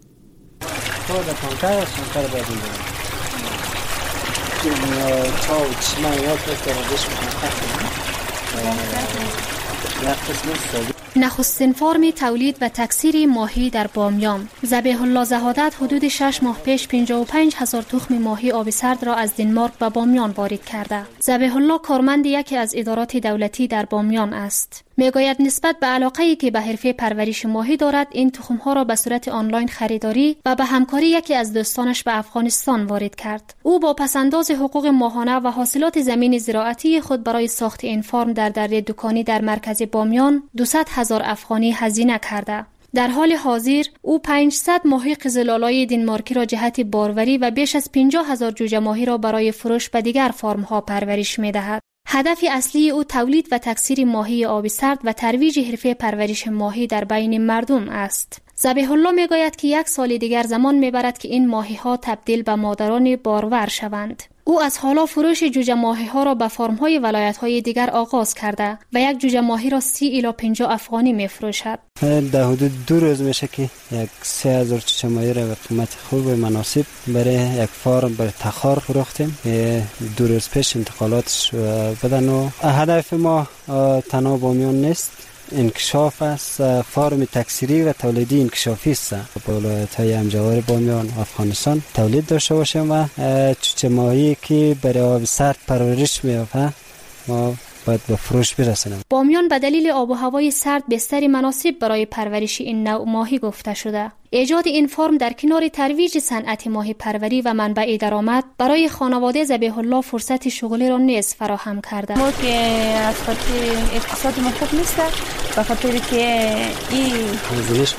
نخستین فرم تولید و تکثیر ماهی در بامیان. ذبیح الله زهادت حدود شش ماه پیش پنجاه و پنج هزار تخم ماهی آب سرد را از دنمارک به بامیان وارد کرده. ذبیح الله کارمند یکی از ادارات دولتی در بامیان است. میگوید نسبت به علاقه‌ای که به حرفه پرورش ماهی دارد این تخم‌ها را به صورت آنلاین خریداری و به همکاری یکی از دوستانش به افغانستان وارد کرد. او با پسنداز حقوق ماهانه و حاصلات زمین زراعتی خود برای ساخت این فرم در دره دکانی در مرکز بامیان دویست هزار افغانی هزینه کرده. در حال حاضر او پانصد ماهی قزل‌آلای دنمارکی را جهت باروری و بیش از پنجاه هزار جوجه ماهی را برای فروش به دیگر فرم‌ها پرورش می‌دهد. هدف اصلی او تولید و تکثیر ماهی آب سرد و ترویج حرفه پرورش ماهی در بین مردم است. ذبیح الله میگوید که یک سال دیگر زمان میبرد که این ماهی ها تبدیل به مادران بارور شوند. او از حالا فروش جوجه ماهی ها را به فرم های ولایت های دیگر آغاز کرده و یک جوجه ماهی را سی الی پنجاه افغانی میفروشد. در حدود دو روز میشه که یک سه هزار جوجه ماهی را به قیمت خوب و مناسب برای یک فرم برای تخار فروختیم. دو روز پیش انتقالاتش بدن و هدف ما تنها بامیان نیست، انکشاف است. فرم تکثیری و تولیدی انکشافی است. با ولایت‌های همجوار بامیان و افغانستان تولید داشته باشیم و چوچه ماهی که برای آب سرد پرورش می‌یابد ما باید به فروش برسونم. بامیان به دلیل آب و هوای سرد بستری مناسب برای پرورش این نوع ماهی گفته شده. ایجاد این فرم در کنار ترویج صنعت ماهی پروری و منبع درآمد برای خانواده ذبیح الله فرصت شغلی را نیز فراهم کرده. ما که از خاطر اقتصاد ما خوب نیست، به خاطر که این هزینه‌اش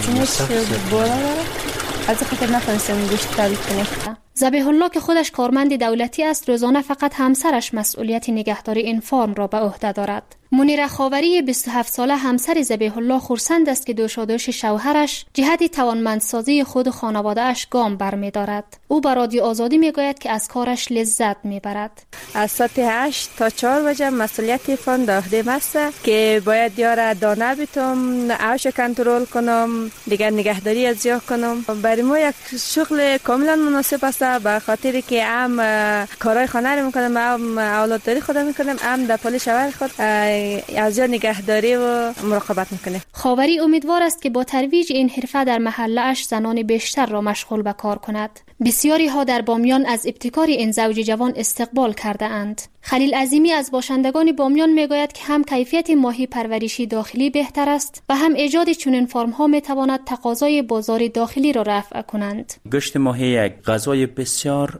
بالا داره، از خاطر نتونستیم گوشت تولید کنیم. ذبیح الله که خودش کارمند دولتی است، روزانه فقط همسرش مسئولیت نگهداری این فرم را به عهده دارد. منیره خاوری بیست و هفت ساله همسر ذبیح الله خرسند است که دوشادوش شوهرش جهت توانمندسازی خود و خانواده اش گام برمی‌دارد. او به رادیو آزادی میگوید که از کارش لذت میبرد. از ساعت هشت تا چهار بجه مسئولیت فرم به عهده است که باید یاره دانه بیتم، آش کنترل کنم، دیگر نگهداری از جا کنم. برای ما یک شغل کاملا مناسب است، به خاطر که هم کارهای خانه رو میکنم، هم اولادداری خود میکنم، هم در پال شوهر خود از جا نگهداری و مراقبت میکنه. خاوری امیدوار است که با ترویج این حرفه در محله اش زنان بیشتر را مشغول به کار کند. بسیاری ها در بامیان از ابتکار این زوج جوان استقبال کرده اند. خلیل عظیمی از باشندگان بامیان میگوید که هم کیفیت ماهی پروریشی داخلی بهتر است و هم ایجاد چنین فرم ها میتواند تقاضای بازار داخلی را رفع کنند. گوشت ماهی یک غذای بسیار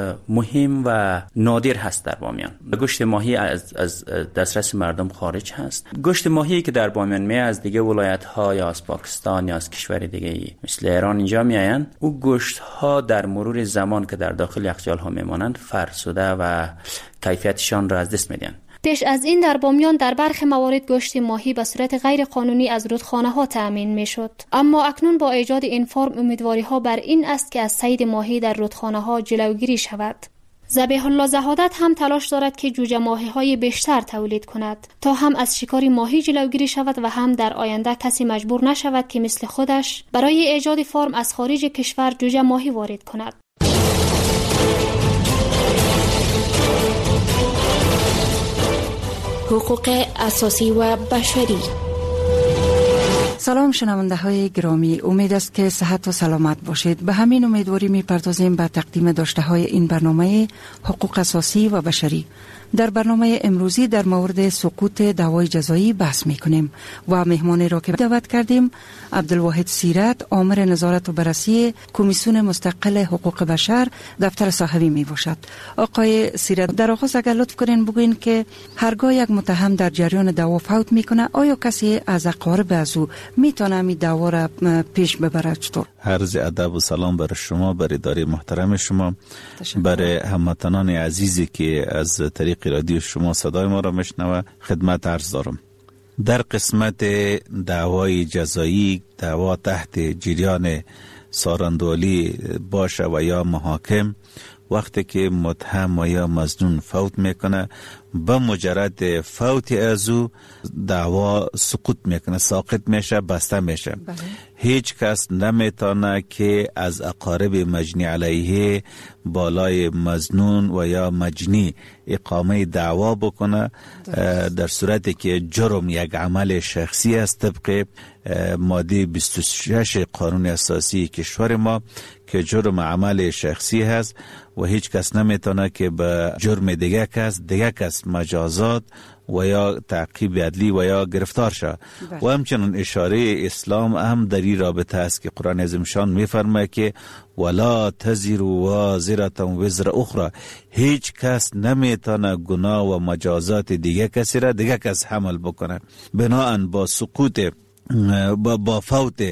مهم و نادر هست در بامیان. گوشت ماهی از از دسترس مردم خارج هست. گوشت ماهی که در بامیان می از دیگه ولایت ها یا از پاکستان یا از کشور دیگه مثل ایران اینجا میآیند، او گوشت ها در مرور زمان که در داخل یخچال ها میمانند فرسوده و کیفیتشان را از دست میدن. پیش از این در بامیان در برخی موارد گوشت ماهی به صورت غیر قانونی از رودخانه ها تأمین می شد. اما اکنون با ایجاد این فرم امیدواری ها بر این است که از صید ماهی در رودخانه ها جلوگیری شود. ذبیح الله زهادت هم تلاش دارد که جوجه ماهی های بیشتر تولید کند تا هم از شکار ماهی جلوگیری شود و هم در آینده کسی مجبور نشود که مثل خودش برای ایجاد فرم از خارج کشور جوجه ماهی وارد کند. حقوق اساسی و بشری. سلام شنونده های گرامی، امید است که صحت و سلامت باشید. به همین امیدواری می پردازیم به تقدیم داشته های این برنامه حقوق اساسی و بشری. در برنامه امروزی در مورد سقوط دعوای جزایی بحث می کنیم و مهمانی را که دعوت کردیم عبدالواحد سیرت، آمر نظارت و بررسی کمیسیون مستقل حقوق بشر دفتر صاحبی می باشد. آقای سیرت، در آغاز اگر لطف کنین بگوین که هرگاه یک متهم در جریان دعوا فوت می کنه، آیا کسی از اقارب از او می تونه می دعوا را پیش ببره؟ چطور؟ عرض ادب و سلام برای شما، برای اداره محترم شما، برای هموطنان عزیزی که از طریق رادیو شما صدای ما را میشنوه خدمت عرض دارم. در قسمت دعوای جزایی، دعوا تحت جریان سارندولی باشه و یا محاکم، وقتی که متهم و یا مظنون فوت میکنه، به مجرد فوت از او دعوا سقوط میکنه، ساقط میشه، بسته میشه. بله. هیچ کس نمیتونه که از اقارب مجنی علیه بالای مظنون و یا مجنی اقامه دعوا بکنه، در صورتی که جرم یک عمل شخصی است طبق ماده بیست و شش قانون اساسی کشور ما که جرم عمل شخصی هست و هیچ کس نمیتونه که به جرم دیگه کس دیگه کس مجازات و یا تعقیب عدلی و یا گرفتار شد. و همچنین اشاره اسلام هم در این رابطه است که قرآن عظیم شان میفرماید که ولا تزر وازره وزر اخرى، هیچ کس نمیتونه گناه و مجازات دیگه کسی را دیگه کس حمل بکنه. بناهن با سقوط با, با فوت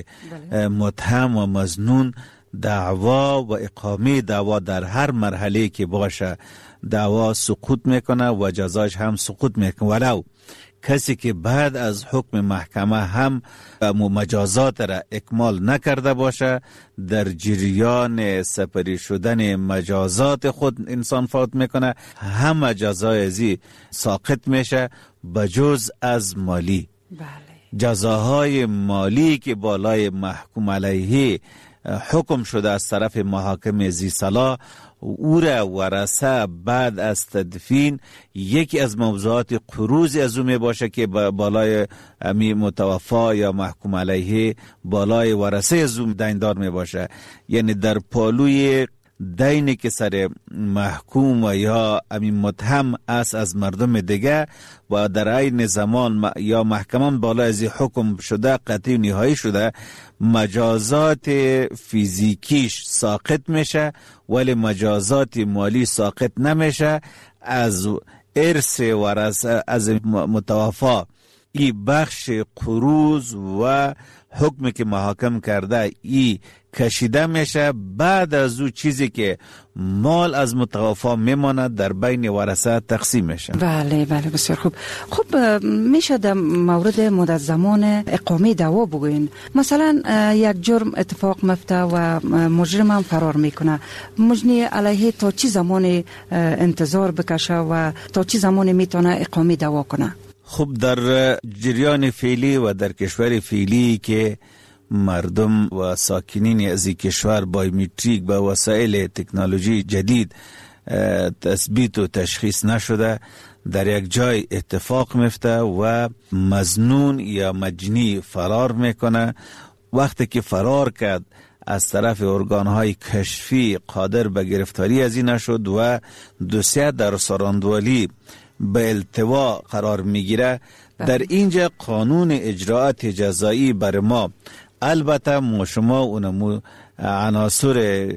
متهم و مظنون دعوا و اقامه دعوا در هر مرحله که باشه دعوا سقوط میکنه و جزاش هم سقوط میکنه، ولو کسی که بعد از حکم محکمه هم مجازات را اکمال نکرده باشه، در جریان سپری شدن مجازات خود انسان فوت میکنه، همه جزای ازی ساقط میشه بجز از مالی. بله. جزاهای مالی که بالای محکوم علیه حکم شده از طرف محاکم زی صلاح، او را ورثه بعد از تدفین یکی از موضوعات قروض از او می باشه که بالای امی متوفا یا محکوم علیه بالای ورثه از او دیندار می باشه. یعنی در پالوی دینی که سر محکوم و یا امین متهم است از مردم دیگه و در این زمان یا محکمان بالا از حکم شده قطعی و نهایی شده، مجازات فیزیکیش ساقط میشه ولی مجازات مالی ساقط نمیشه. از ارث ورث از متوفا این بخش قروض و حکمی که محاکم کرده ای کشیده میشه. بعد از او چیزی که مال از متوفا میماند در بین ورثه تقسیم میشه. بله بله بسیار خوب. خب میشه در مورد مدت زمان اقامه دعوا بگوین؟ مثلا یک جرم اتفاق مفته و مجرم هم فرار میکنه، مجنی علیه تا چی زمان انتظار بکشه و تا چی زمان میتونه اقامه دعوا کنه؟ خب در جریان فعلی و در کشور فعلی که مردم و ساکنین از این کشور بایومتریک به وسایل تکنولوژی جدید تثبیت و تشخیص نشده، در یک جای اتفاق میفته و مظنون یا مجنی فرار میکنه. وقتی که فرار کرد از طرف ارگانهای کشفی قادر به گرفتاری از این نشد و دوسیه در سراندوالی به التوا قرار میگیره. در اینجا قانون اجراعات جزایی بر ما، البته ما شما اونمو عناصر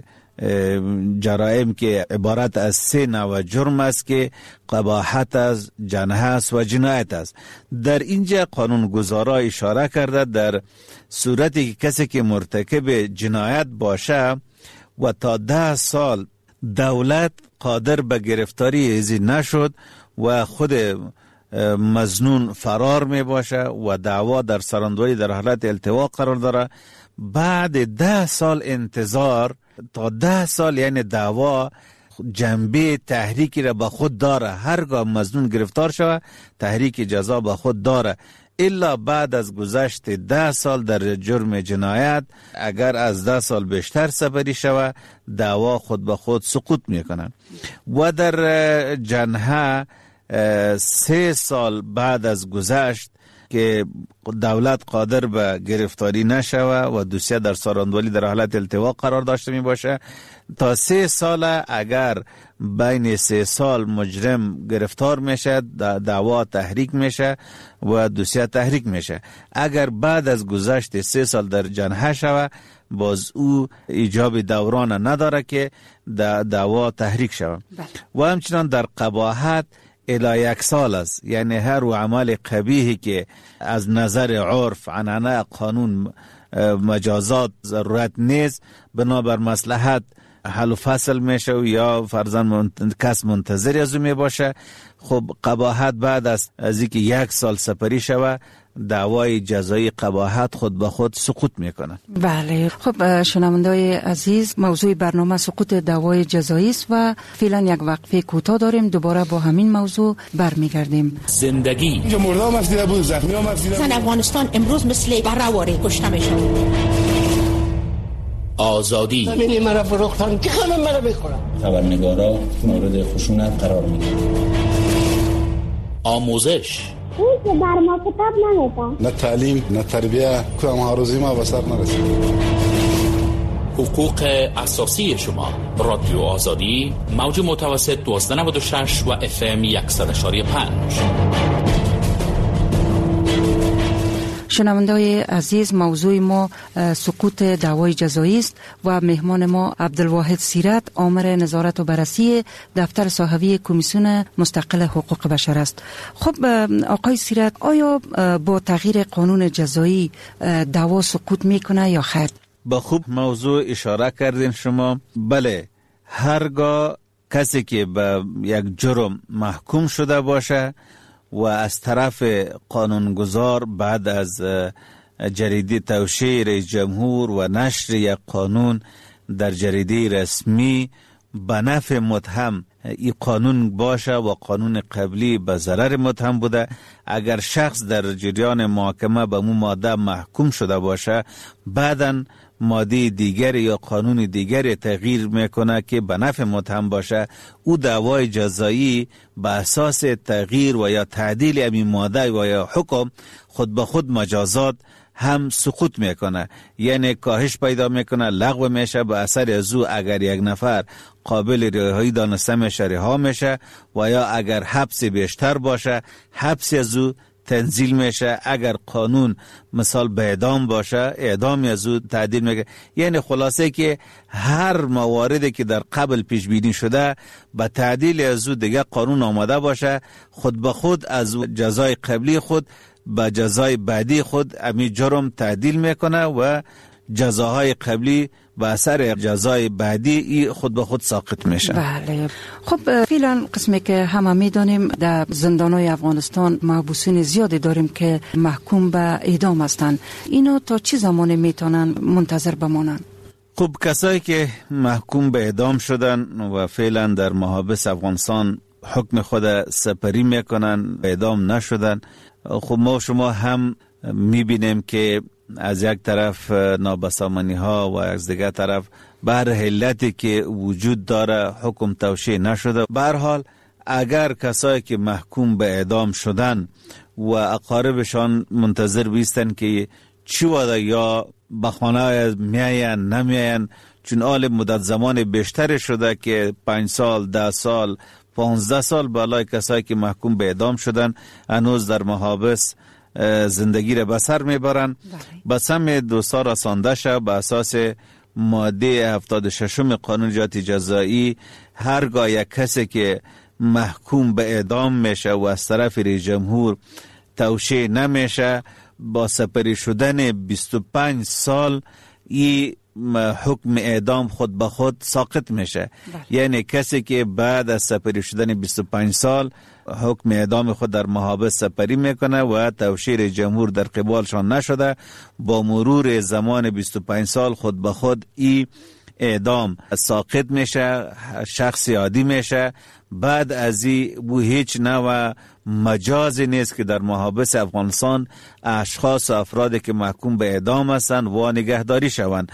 جرائم که عبارت از سه نوع جرم است که قباحت است، جنحه است و جنایت است. در اینجا قانون گذارا اشاره کرده در صورتی که کسی که مرتکب جنایت باشه و تا ده سال دولت قادر به گرفتاری ازی نشد و خود مظنون فرار می باشه و دعوا در سراندولی در حالت التوا قرار داره، بعد ده سال انتظار تا ده سال یعنی دعوا جنبه تحریکی را با خود داره. هرگاه مظنون گرفتار شود تحریک جزا با خود داره، الا بعد از گذشت ده سال در جرم جنایت اگر از ده سال بیشتر سپری شود دعوا خود به خود سقوط میکنن. و در جنحه سه سال بعد از گذشت که دولت قادر به گرفتاری نشوه و دوسیه در سراندولی در حالت التوا قرار داشته می باشه، تا سه سال اگر بین سه سال مجرم گرفتار میشه دعوا تحریک میشه و دوسیه تحریک میشه. اگر بعد از گذشت سه سال در جنحه شوه باز او ایجاب دوران نداره که دعوا تحریک شوه. و همچنان در قباحت الی یک سال است، یعنی هر و عمل قبیحی که از نظر عرف عنعنه قانون مجازات ضرورت نیست بنابر مصلحت حل و فصل میشه و یا فرضاً منت... کس منتظر از او می باشه. خب قباحت بعد از از اینکه یک سال سپری شوه دعوای جزایی قباحت خود به خود سقوط میکنه. بله. خب شنونده‌های عزیز، موضوع برنامه سقوط دعوای جزایی است و فعلا یک وقفه کوتاه داریم، دوباره با همین موضوع برمیگردیم. زندگی مردم مسئله بود، زخمی ها مسئله بود. زن افغانستان امروز مثل برهواره کشته میشن. آزادی زمینی مرا فروختن که خانم مرا بخورم. خبرنگارا مورد خشونت قرار میگیرن. آموزش اون که بر ما کتاب نمیدن، نه تعلیم نه تربیه، که ما روزی ما بسر نرسید. حقوق اساسی شما. رادیو آزادی موج متوسط دویست و نود و شش و اف ام صد و یک و پنج. شنونده‌های عزیز، موضوع ما سقوط دعوای جزایی است و مهمان ما عبدالواحد سیرت، آمر نظارت و بررسی دفتر صاحبی کمیسیون مستقل حقوق بشر است. خب آقای سیرت، آیا با تغییر قانون جزایی دعوا سقوط میکنه یا خیر؟ با خوب موضوع اشاره کردین شما. بله، هرگاه کسی که به یک جرم محکوم شده باشه و از طرف قانونگذار بعد از جریده توشیح رئیس جمهور و نشر یک قانون در جریده رسمی به نفع متهم این قانون باشه و قانون قبلی به ضرر متهم بوده، اگر شخص در جریان محاکمه به مو ماده محکوم شده باشه بعداً ماده دیگری یا قانون دیگری تغییر میکنه که به نفع متهم باشه، او دعوای جزایی به اساس تغییر و یا تعدیل همین ماده و یا حکم خود به خود مجازات هم سقوط میکنه، یعنی کاهش پیدا میکنه، لغو میشه. به اثر از او اگر یک نفر قابل رهایی دانسته میشه رها میشه، و یا اگر حبس بیشتر باشه حبس از او تنزیل میشه. اگر قانون مثال به اعدام باشه اعدام از او تعدیل میشه. یعنی خلاصه که هر مواردی که در قبل پیش بینی شده به تعدیل از او دیگه قانون آماده باشه، خود به خود از جزای قبلی خود به جزای بعدی خود امی جرم تعدیل میکنه و جزاهای قبلی به اثر جزای بعدی خود به خود ساقط میشه. بله. خب فعلا قسمی که همه میدانیم در زندانهای افغانستان محبوسین زیادی داریم که محکوم به اعدام هستند. اینا تا چه زمانی میتونن منتظر بمانند؟ خب کسایی که محکوم به اعدام شدن و فعلا در محابس افغانستان حکم خود سپری میکنن، به اعدام نشدن، خب ما شما هم میبینیم که از یک طرف نابسامانی ها و از دیگر طرف بر علتی که وجود داره حکم توشیح نشده. به هر حال اگر کسایی که محکوم به اعدام شدن و اقاربشان منتظر بیستن که چی وعده یا به خانه میاین نمیاین، چون آل مدت زمان بیشتر شده که پنج سال، ده سال، پانزده سال بالای کسایی که محکوم به اعدام شدن هنوز در محابس زندگی را بسر میبرن. بسم دوستا رسانده شد به اساس ماده هفتاد و ششم قانون جنایت جزایی، هرگاه یک کسی که محکوم به اعدام میشه و از طرف رئیس جمهور توشیح نمیشه، با سپری شدن بیست و پنج سال این حکم اعدام خود به خود ساقط میشه. یعنی کسی که بعد از سپری شدن بیست و پنج سال حکم اعدام خود در محابس سپری میکنه و توشیح جمهور در قبالشان نشده، با مرور زمان بیست و پنج سال خود به خود این اعدام ساقط میشه، شخص عادی میشه. بعد از این بو هیچ نوع مجازی نیست که در محابس افغانستان اشخاص و افرادی که محکوم به اعدام هستند و نگهداری شوند.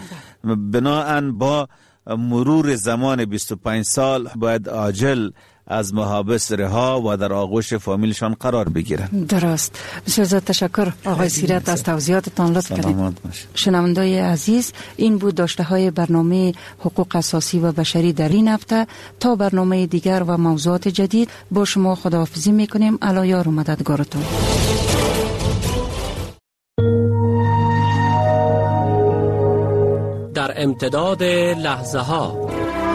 بناهن با مرور زمان بیست و پنج سال باید عاجل از محابس رها و در آغوش فامیلشان قرار بگیرن. درست. بسیار زیاد تشکر آقای سیرت از توضیحاتتان، لطف کردید. شنوندای عزیز، این بود داشته های برنامه حقوق اساسی و بشری در این هفته. تا برنامه دیگر و موضوعات جدید با شما خداحافظی میکنیم. الا یار و مددگارتون. در امتداد لحظه ها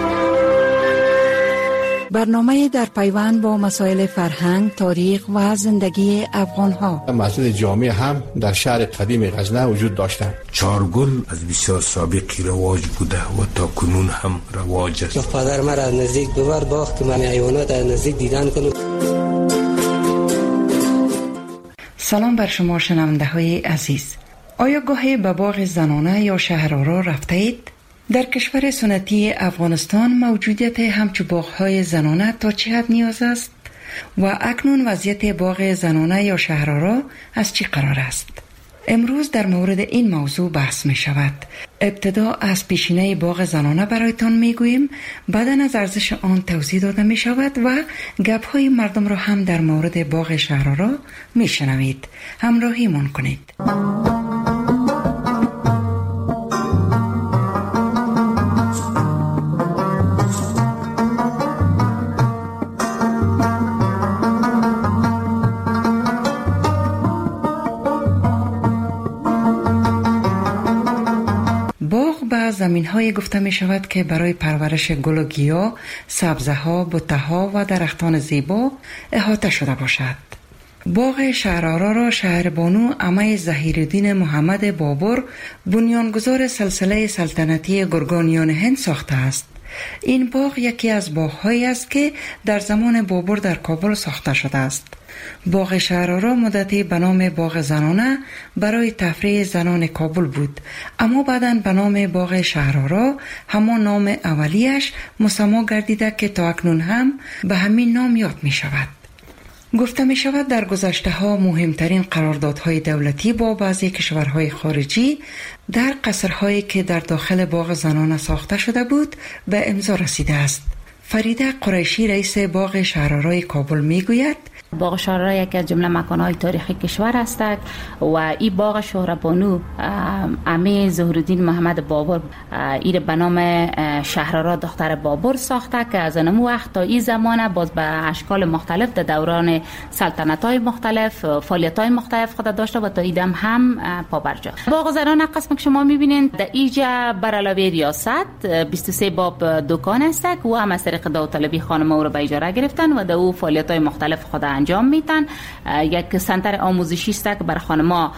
برنامه در پیوند با مسائل فرهنگ، تاریخ و زندگی افغان ها. مسجد جامع هم در شهر قدیم غزنه وجود داشتند. چارگل از بسیار سابقی رواج بوده و تا کنون هم رواج است. پدر مرا از نزدیک ببر باخت که من حیوانات از نزدیک دیدن کنم. سلام بر شما شنونده های عزیز. آیا گاهی به باغ زنانه یا شهرآرا رفته اید؟ در کشور سنتی افغانستان موجودیت همچو باغ‌های زنانه تا چه حد نیاز است و اکنون وضعیت باغ زنانه یا شهرآرا از چه قرار است؟ امروز در مورد این موضوع بحث می شود. ابتدا از پیشینه باغ زنانه برایتان می گوییم، بعداً از ارزش آن توضیح داده می شود و گپ‌های مردم را هم در مورد باغ شهرآرا می شنوید. همراهی من کنید. زمین های گفته می شود که برای پرورش گل و گیاه، سبزه ها، بوته ها و درختان زیبا احاطه شده باشد. باغ شهرآرا را شهربانو عمه ظهیرالدین محمد بابر، بنیانگذار سلسله سلطنتی گرگانیان هند ساخته است. این باغ یکی از باغ‌هایی است که در زمان بابر در کابل ساخته شده است. باغ شهرآرا مدتی به نام باغ زنانه برای تفریح زنان کابل بود، اما بعداً به نام باغ شهرآرا، همان نام اولیش، مسما گردیده که تا اکنون هم به همین نام یاد می شود. گفته می شود در گذشته ها مهمترین قراردادهای دولتی با بعضی کشورهای خارجی در قصرهایی که در داخل باغ زنانه ساخته شده بود به امضا رسیده است. فریده قریشی رئیس باغ شهرآرای کابل می گوید باغ شارارا یکی از جمله مکان‌های تاریخی کشور است و این باغ شهربانو امی ظهرالدین محمد بابر ایر به نام شهرارا دختر بابر ساخته که از اون وقت تا این زمانه باز به اشکال مختلف در دوران سلطنت‌های مختلف فعالیت‌های مختلف خود داشته و تا ایدم هم پابرجا. باغ زنان قسم که شما می‌بینید در اینجا بر علاوه ریاست بیست و سه باب دکان است و هم از طریق داوطلبی خانم‌ها او را به اجاره گرفتن و در او فعالیت‌های مختلف خود انجام میدن. یک سنتر آموزشی است که بر خانم‌ها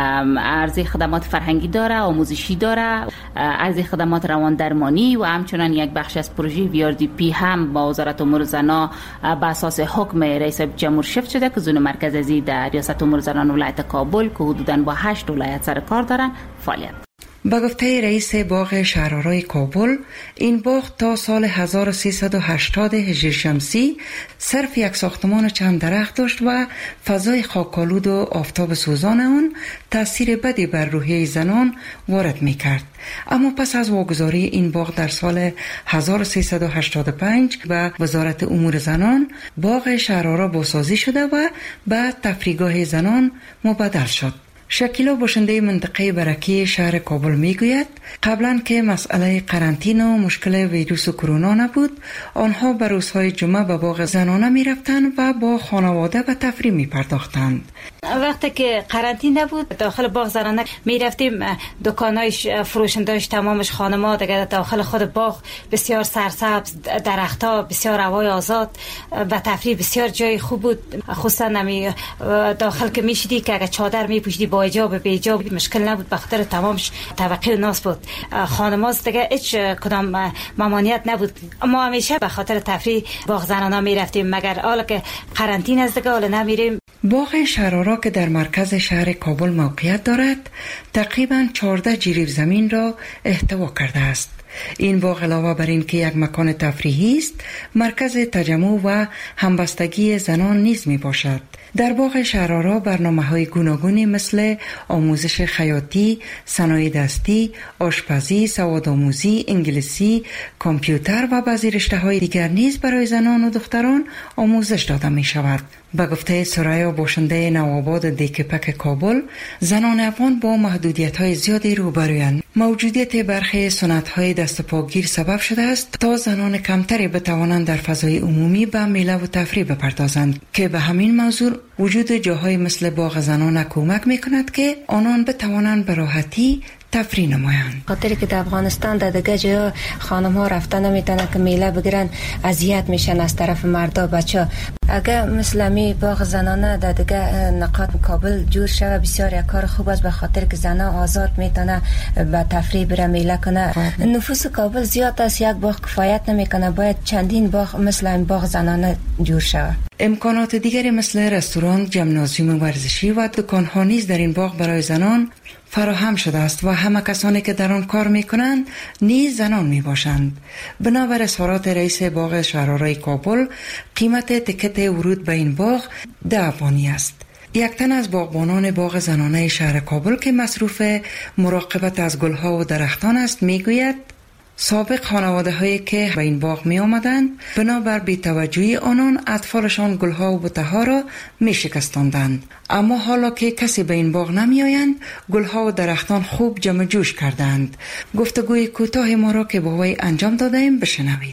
عرضه خدمات فرهنگی داره، آموزشی داره، عرضه خدمات روان درمانی و همچنان یک بخش از پروژه وی آر دی پی هم با وزارت امور زنان به اساس حکم رئیس جمهور شفت شده که زون مرکز ازی در ریاست امور زنان ولایت کابل که حدوداً با هشت ولایت سر کار دارن فعالیت. به گفته رئیس باغ شهرارای کابل، این باغ تا سال هزار و سیصد و هشتاد هجری شمسی صرف یک ساختمان چند درخت داشت و فضای خاکالود و آفتاب سوزان آن تاثیر بدی بر روحیه زنان وارد می کرد. اما پس از واگذاری این باغ در سال هزار و سیصد و هشتاد و پنج به وزارت امور زنان، باغ شهرارا بازسازی شده و به تفریحگاه زنان مبدل شد. شکیلا باشنده منطقه برکی شهر کابل میگوید قبلا که مسئله قرنطینه و مشکل ویروس کرونا نبود، آنها به روزهای جمعه به باغ زنانه می رفتند و با خانواده به تفریح می پرداختند. وقتی که قرنطینه بود داخل باغ زنانه می رفتیم، دکانای فروشنده‌اش تمامش خانم‌ها دیگه داخل خود باغ بسیار سرسبز، درخت‌ها بسیار هوای آزاد، به تفریح بسیار جای خوب بود. خصوصا نمی داخل که میشدی که اگه چادر میپوشیدی با حجاب به حجاب مشکل نبود، به خاطر تمامش طبقه ناس بود. خانم‌ها دیگه هیچ کدام ممانعت نبود. ما همیشه به خاطر تفریح باغ زنانه میرفتیم، مگر حالا که قرنطینه است دیگه حالا نمیریم. باغ شهرارا که در مرکز شهر کابل موقعیت دارد، تقریباً چهارده جریب زمین را احتوا کرده است. این باغ علاوه بر این که یک مکان تفریحی است، مرکز تجمع و همبستگی زنان نیز می باشد. در باغ شهرارا برنامه‌های گوناگونی مثل آموزش خیاطی، صنایع دستی، آشپزی، سوادآموزی، انگلیسی، کامپیوتر و بعضی رشته‌های دیگر نیز برای زنان و دختران آموزش داده می شود. به گفته سرایا باشنده نوآباد دیکپک کابل، زنان افغان با محدودیت‌های زیادی روبرویند. موجودیت برخی سنت‌های دست و پاگیر سبب شده است تا زنان کمتری بتوانند در فضای عمومی به میله و تفریح بپردازند که به همین موضوع وجود جاهای مثل باغ زنان کمک می‌کند که آنان بتوانند به راحتی تفریح نمایند. خاطری که در افغانستان در دیگه جا خانم ها رفتن نمیتونن که میله بگیرن، اذیت میشن از طرف مردا بچه. اگه مثل می باغ زنانه در دیگه نقاط کابل جور شوه بسیار یک کار خوب است، به خاطر که زنان آزاد میتونه به تفریح بره میله کنه. نفوس کابل زیاد است، یک باغ کفایت نمیکنه، باید چندین باغ مثل این باغ زنانه جور شوه. امکانات دیگری مثل رستوران، ژیمنازیوم ورزشی و دکان‌ها نیز در این باغ برای زنان فراهم شده است و همه کسانی که در آن کار میکنند نیز زنان میباشند. بنابر اظهارات رئیس باغ شهرارای کابل، قیمت تکت ورود به این باغ ده افغانی است. یک تن از باغبانان باغ زنانه شهر کابل که مصروف مراقبت از گلها و درختان است میگوید سابق خانواده هایی که به این باغ می آمدند بنابر بی‌توجهی آنان اطفالشان گلها و بوته ها را می شکستاندند، اما حالا که کسی به این باغ نمی آیند گلها و درختان خوب جمع جوش کردند. گفتگوی کوتاه ما را که با وی انجام داده ایم بشنوید.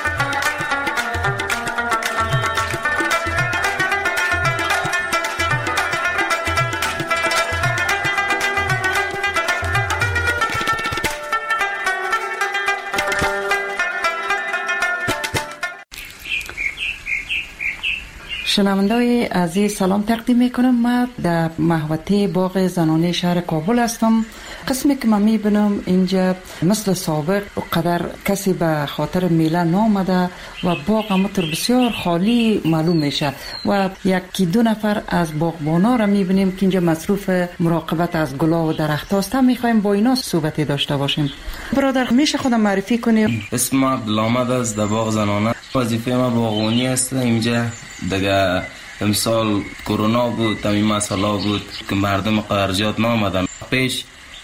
شنونده‌های عزیز سلام تقدیم میکنم. من در محوطه باغ زنانه شهر کابل هستم. قسمی که من میبینم اینجا مثل سابق قدر کسی به خاطر میله نامده و باغ همونطور بسیار خالی معلوم میشه و یکی دو نفر از باغبانا را میبینیم که اینجا مصروف مراقبت از گلا و درخت هست. هم میخوایم با اینا صحبتی داشته باشیم. برادر میشه خودم معرفی کنیم؟ اسم من عبدالحمد است، در باغ زنانه وظیفه من باغبانی است. اینجا دیگه امسال کرونا بود، همین مسئله بود که مردم قرجات نامدن. پیش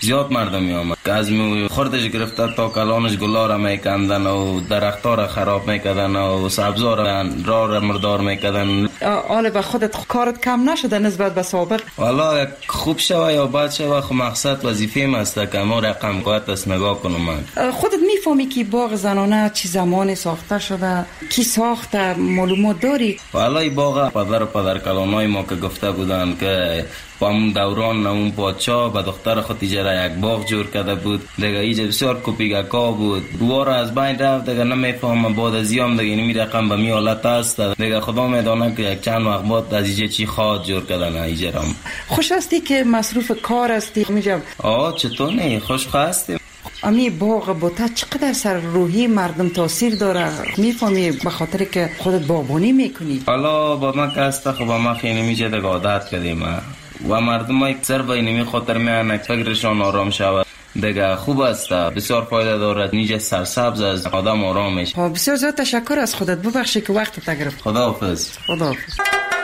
زیاد مردم می آمد که از خردش گرفته تا کلانش گلا را میکندن و درختها را خراب میکردن و سبزا را را را مردار میکردن. آله به خودت کارت کم نشده نسبت به سابق؟ والا خوب شوه یا بد شوه خب مقصد وظیفه ما است که ما رقم قوت است نگاه کنم. من خودت میفهمی که باغ زنانه چی زمانی ساخته شده، کی ساخته، معلومات داری؟ والا این باغ پدر و پدر کلانای ما که گفته بودن که با اون دوران اون پادشاه به دختر خود تیجره یک باغ جور کرده بود دیگه. اینجا بسیار کپیگکا بود، گوارا از بین رفت دیگه. نمیفهمم بعد از یام دیگه اینمی رقم به می حالت است دیگه. خدا میدانه که یک چند وقت بعد از اینجا چی خواهد جور کردن اینجا رام. خوش هستی که مصروف کار هستی میجم؟ آه چطور نه خوش هستی. امی باغ بوتا چقدر سر روحی مردم تاثیر داره میفهمی به خاطر که خودت باغبانی میکنی؟ حالا با ما که هسته خب با ما خیلی میشه دیگه عادت کردیم و مردم ها اکثر به اینمی خاطر میانه فکرشان آرام شود دیگه. خوب است، بسیار فایده دارد، نیجه سرسبز از آدم آرام میشه. بسیار زیاد تشکر از خودت، ببخشی که وقت تگرفت. خداحافظ. خداحافظ.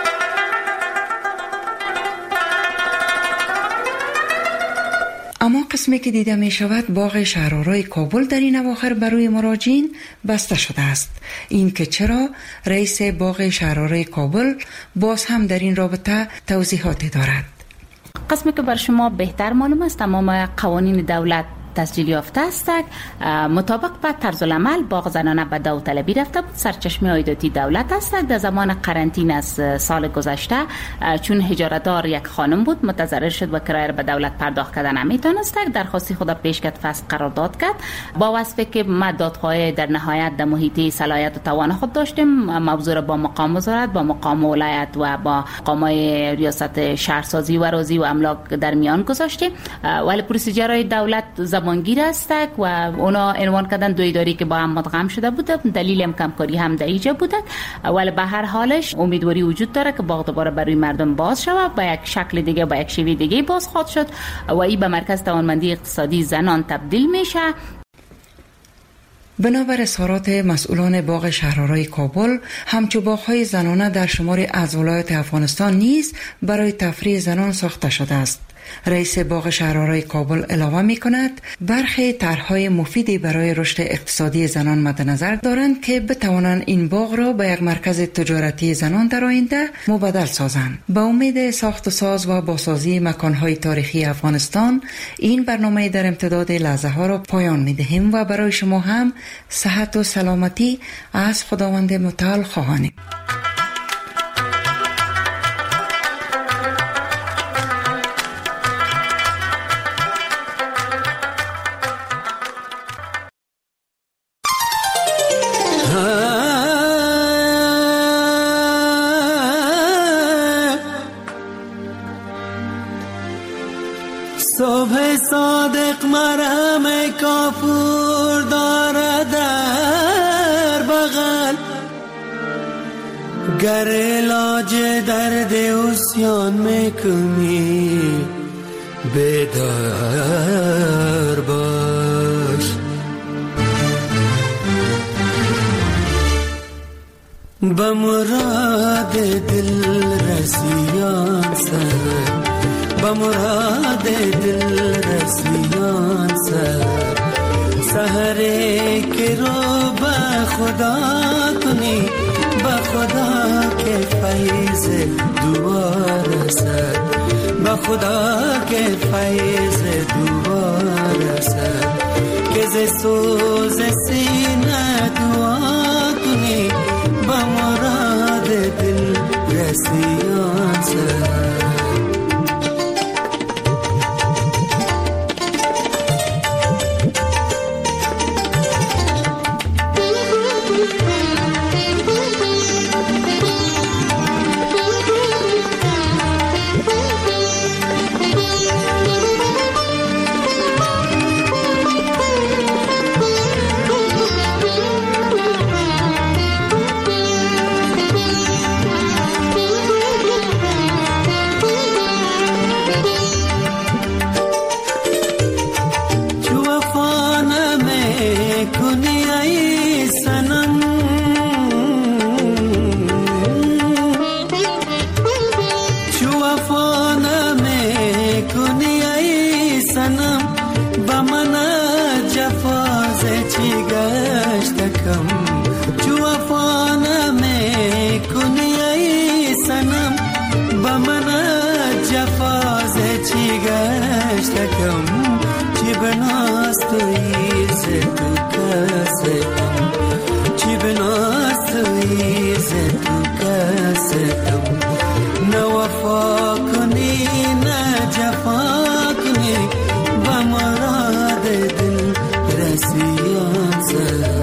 اما قسمی که دیده می شود باغ شهرآرای کابل در این اواخر برای مراجعین بسته شده است. این که چرا، رئیس باغ شهرآرای کابل باز هم در این رابطه توضیحاتی دارد. قسمی که بر شما بهتر معلوم است تمام قوانین دولت تسجیل یافته است. مطابق با طرز العمل باغ زنانه به داوطلبی رفته بود. سرچشمه عایداتی دولت است. در زمان قرنطینه از سال گذشته چون اجاره‌دار یک خانم بود متضرر شد و کرایه به دولت پرداخت کردن نمیتونست. درخواستی خود پیش کرد، فسخ قرارداد کرد با وصفی که ما دادخواه در نهایت در محیط صلاحیت و توان خود داشتیم. موضوع را با مقام وزارت، با مقام ولایت و با مقامای ریاست شهرسازی و اراضی و املاک در میان گذاشتیم. ولی پروسیجرهای دولت زبانگیر است و اونا عنوان کردن دو اداری که با هم مدغم شده بوده. دلیل هم کمکاری هم در اینجا بوده. ولی به هر حالش امیدواری وجود داره که باغ دوباره برای مردم باز شود، با یک شکل دیگه، با یک شیوه دیگه باز خواهد شد و این به مرکز توانمندی اقتصادی زنان تبدیل میشه. بنابر اظهارات مسئولان باغ شهرآرای کابل، همچو باغ‌های زنانه در شمار از ولایات افغانستان نیز برای تفریح زنان ساخته شده است. رئیس باغ شهرآرای کابل علاوه می کند برخی طرح‌های مفیدی برای رشد اقتصادی زنان مد نظر دارند که بتوانند این باغ را به یک مرکز تجارتی زنان در آینده مبدل سازند. با امید ساخت و ساز و بازسازی مکان‌های تاریخی افغانستان این برنامه در امتداد لحظه ها را پایان می دهیم و برای شما هم صحت و سلامتی از خداوند متعال خواهانیم. صبح صادق مرهم کافور داره در بغل، گر علاج درد عصیان میکنی بیدار باش. به مراد دل رسیان سر، به مراد دل رسیان سر، سحره که رو به خدا کنی، به خدا که فیض دوباره سر، به خدا که فیض دوباره سر، که ز سوز سینه دعا کنی، به مراد دل رسیان سر. کنی ای سنم کم جو وفا نمی کنی ای سنم با من جفاز چی گشت کم چی بناست تویز تو کستم چی بناست تویز تو کستم نه وفا کنی نه جفا کنی با مراد دل رسیان سر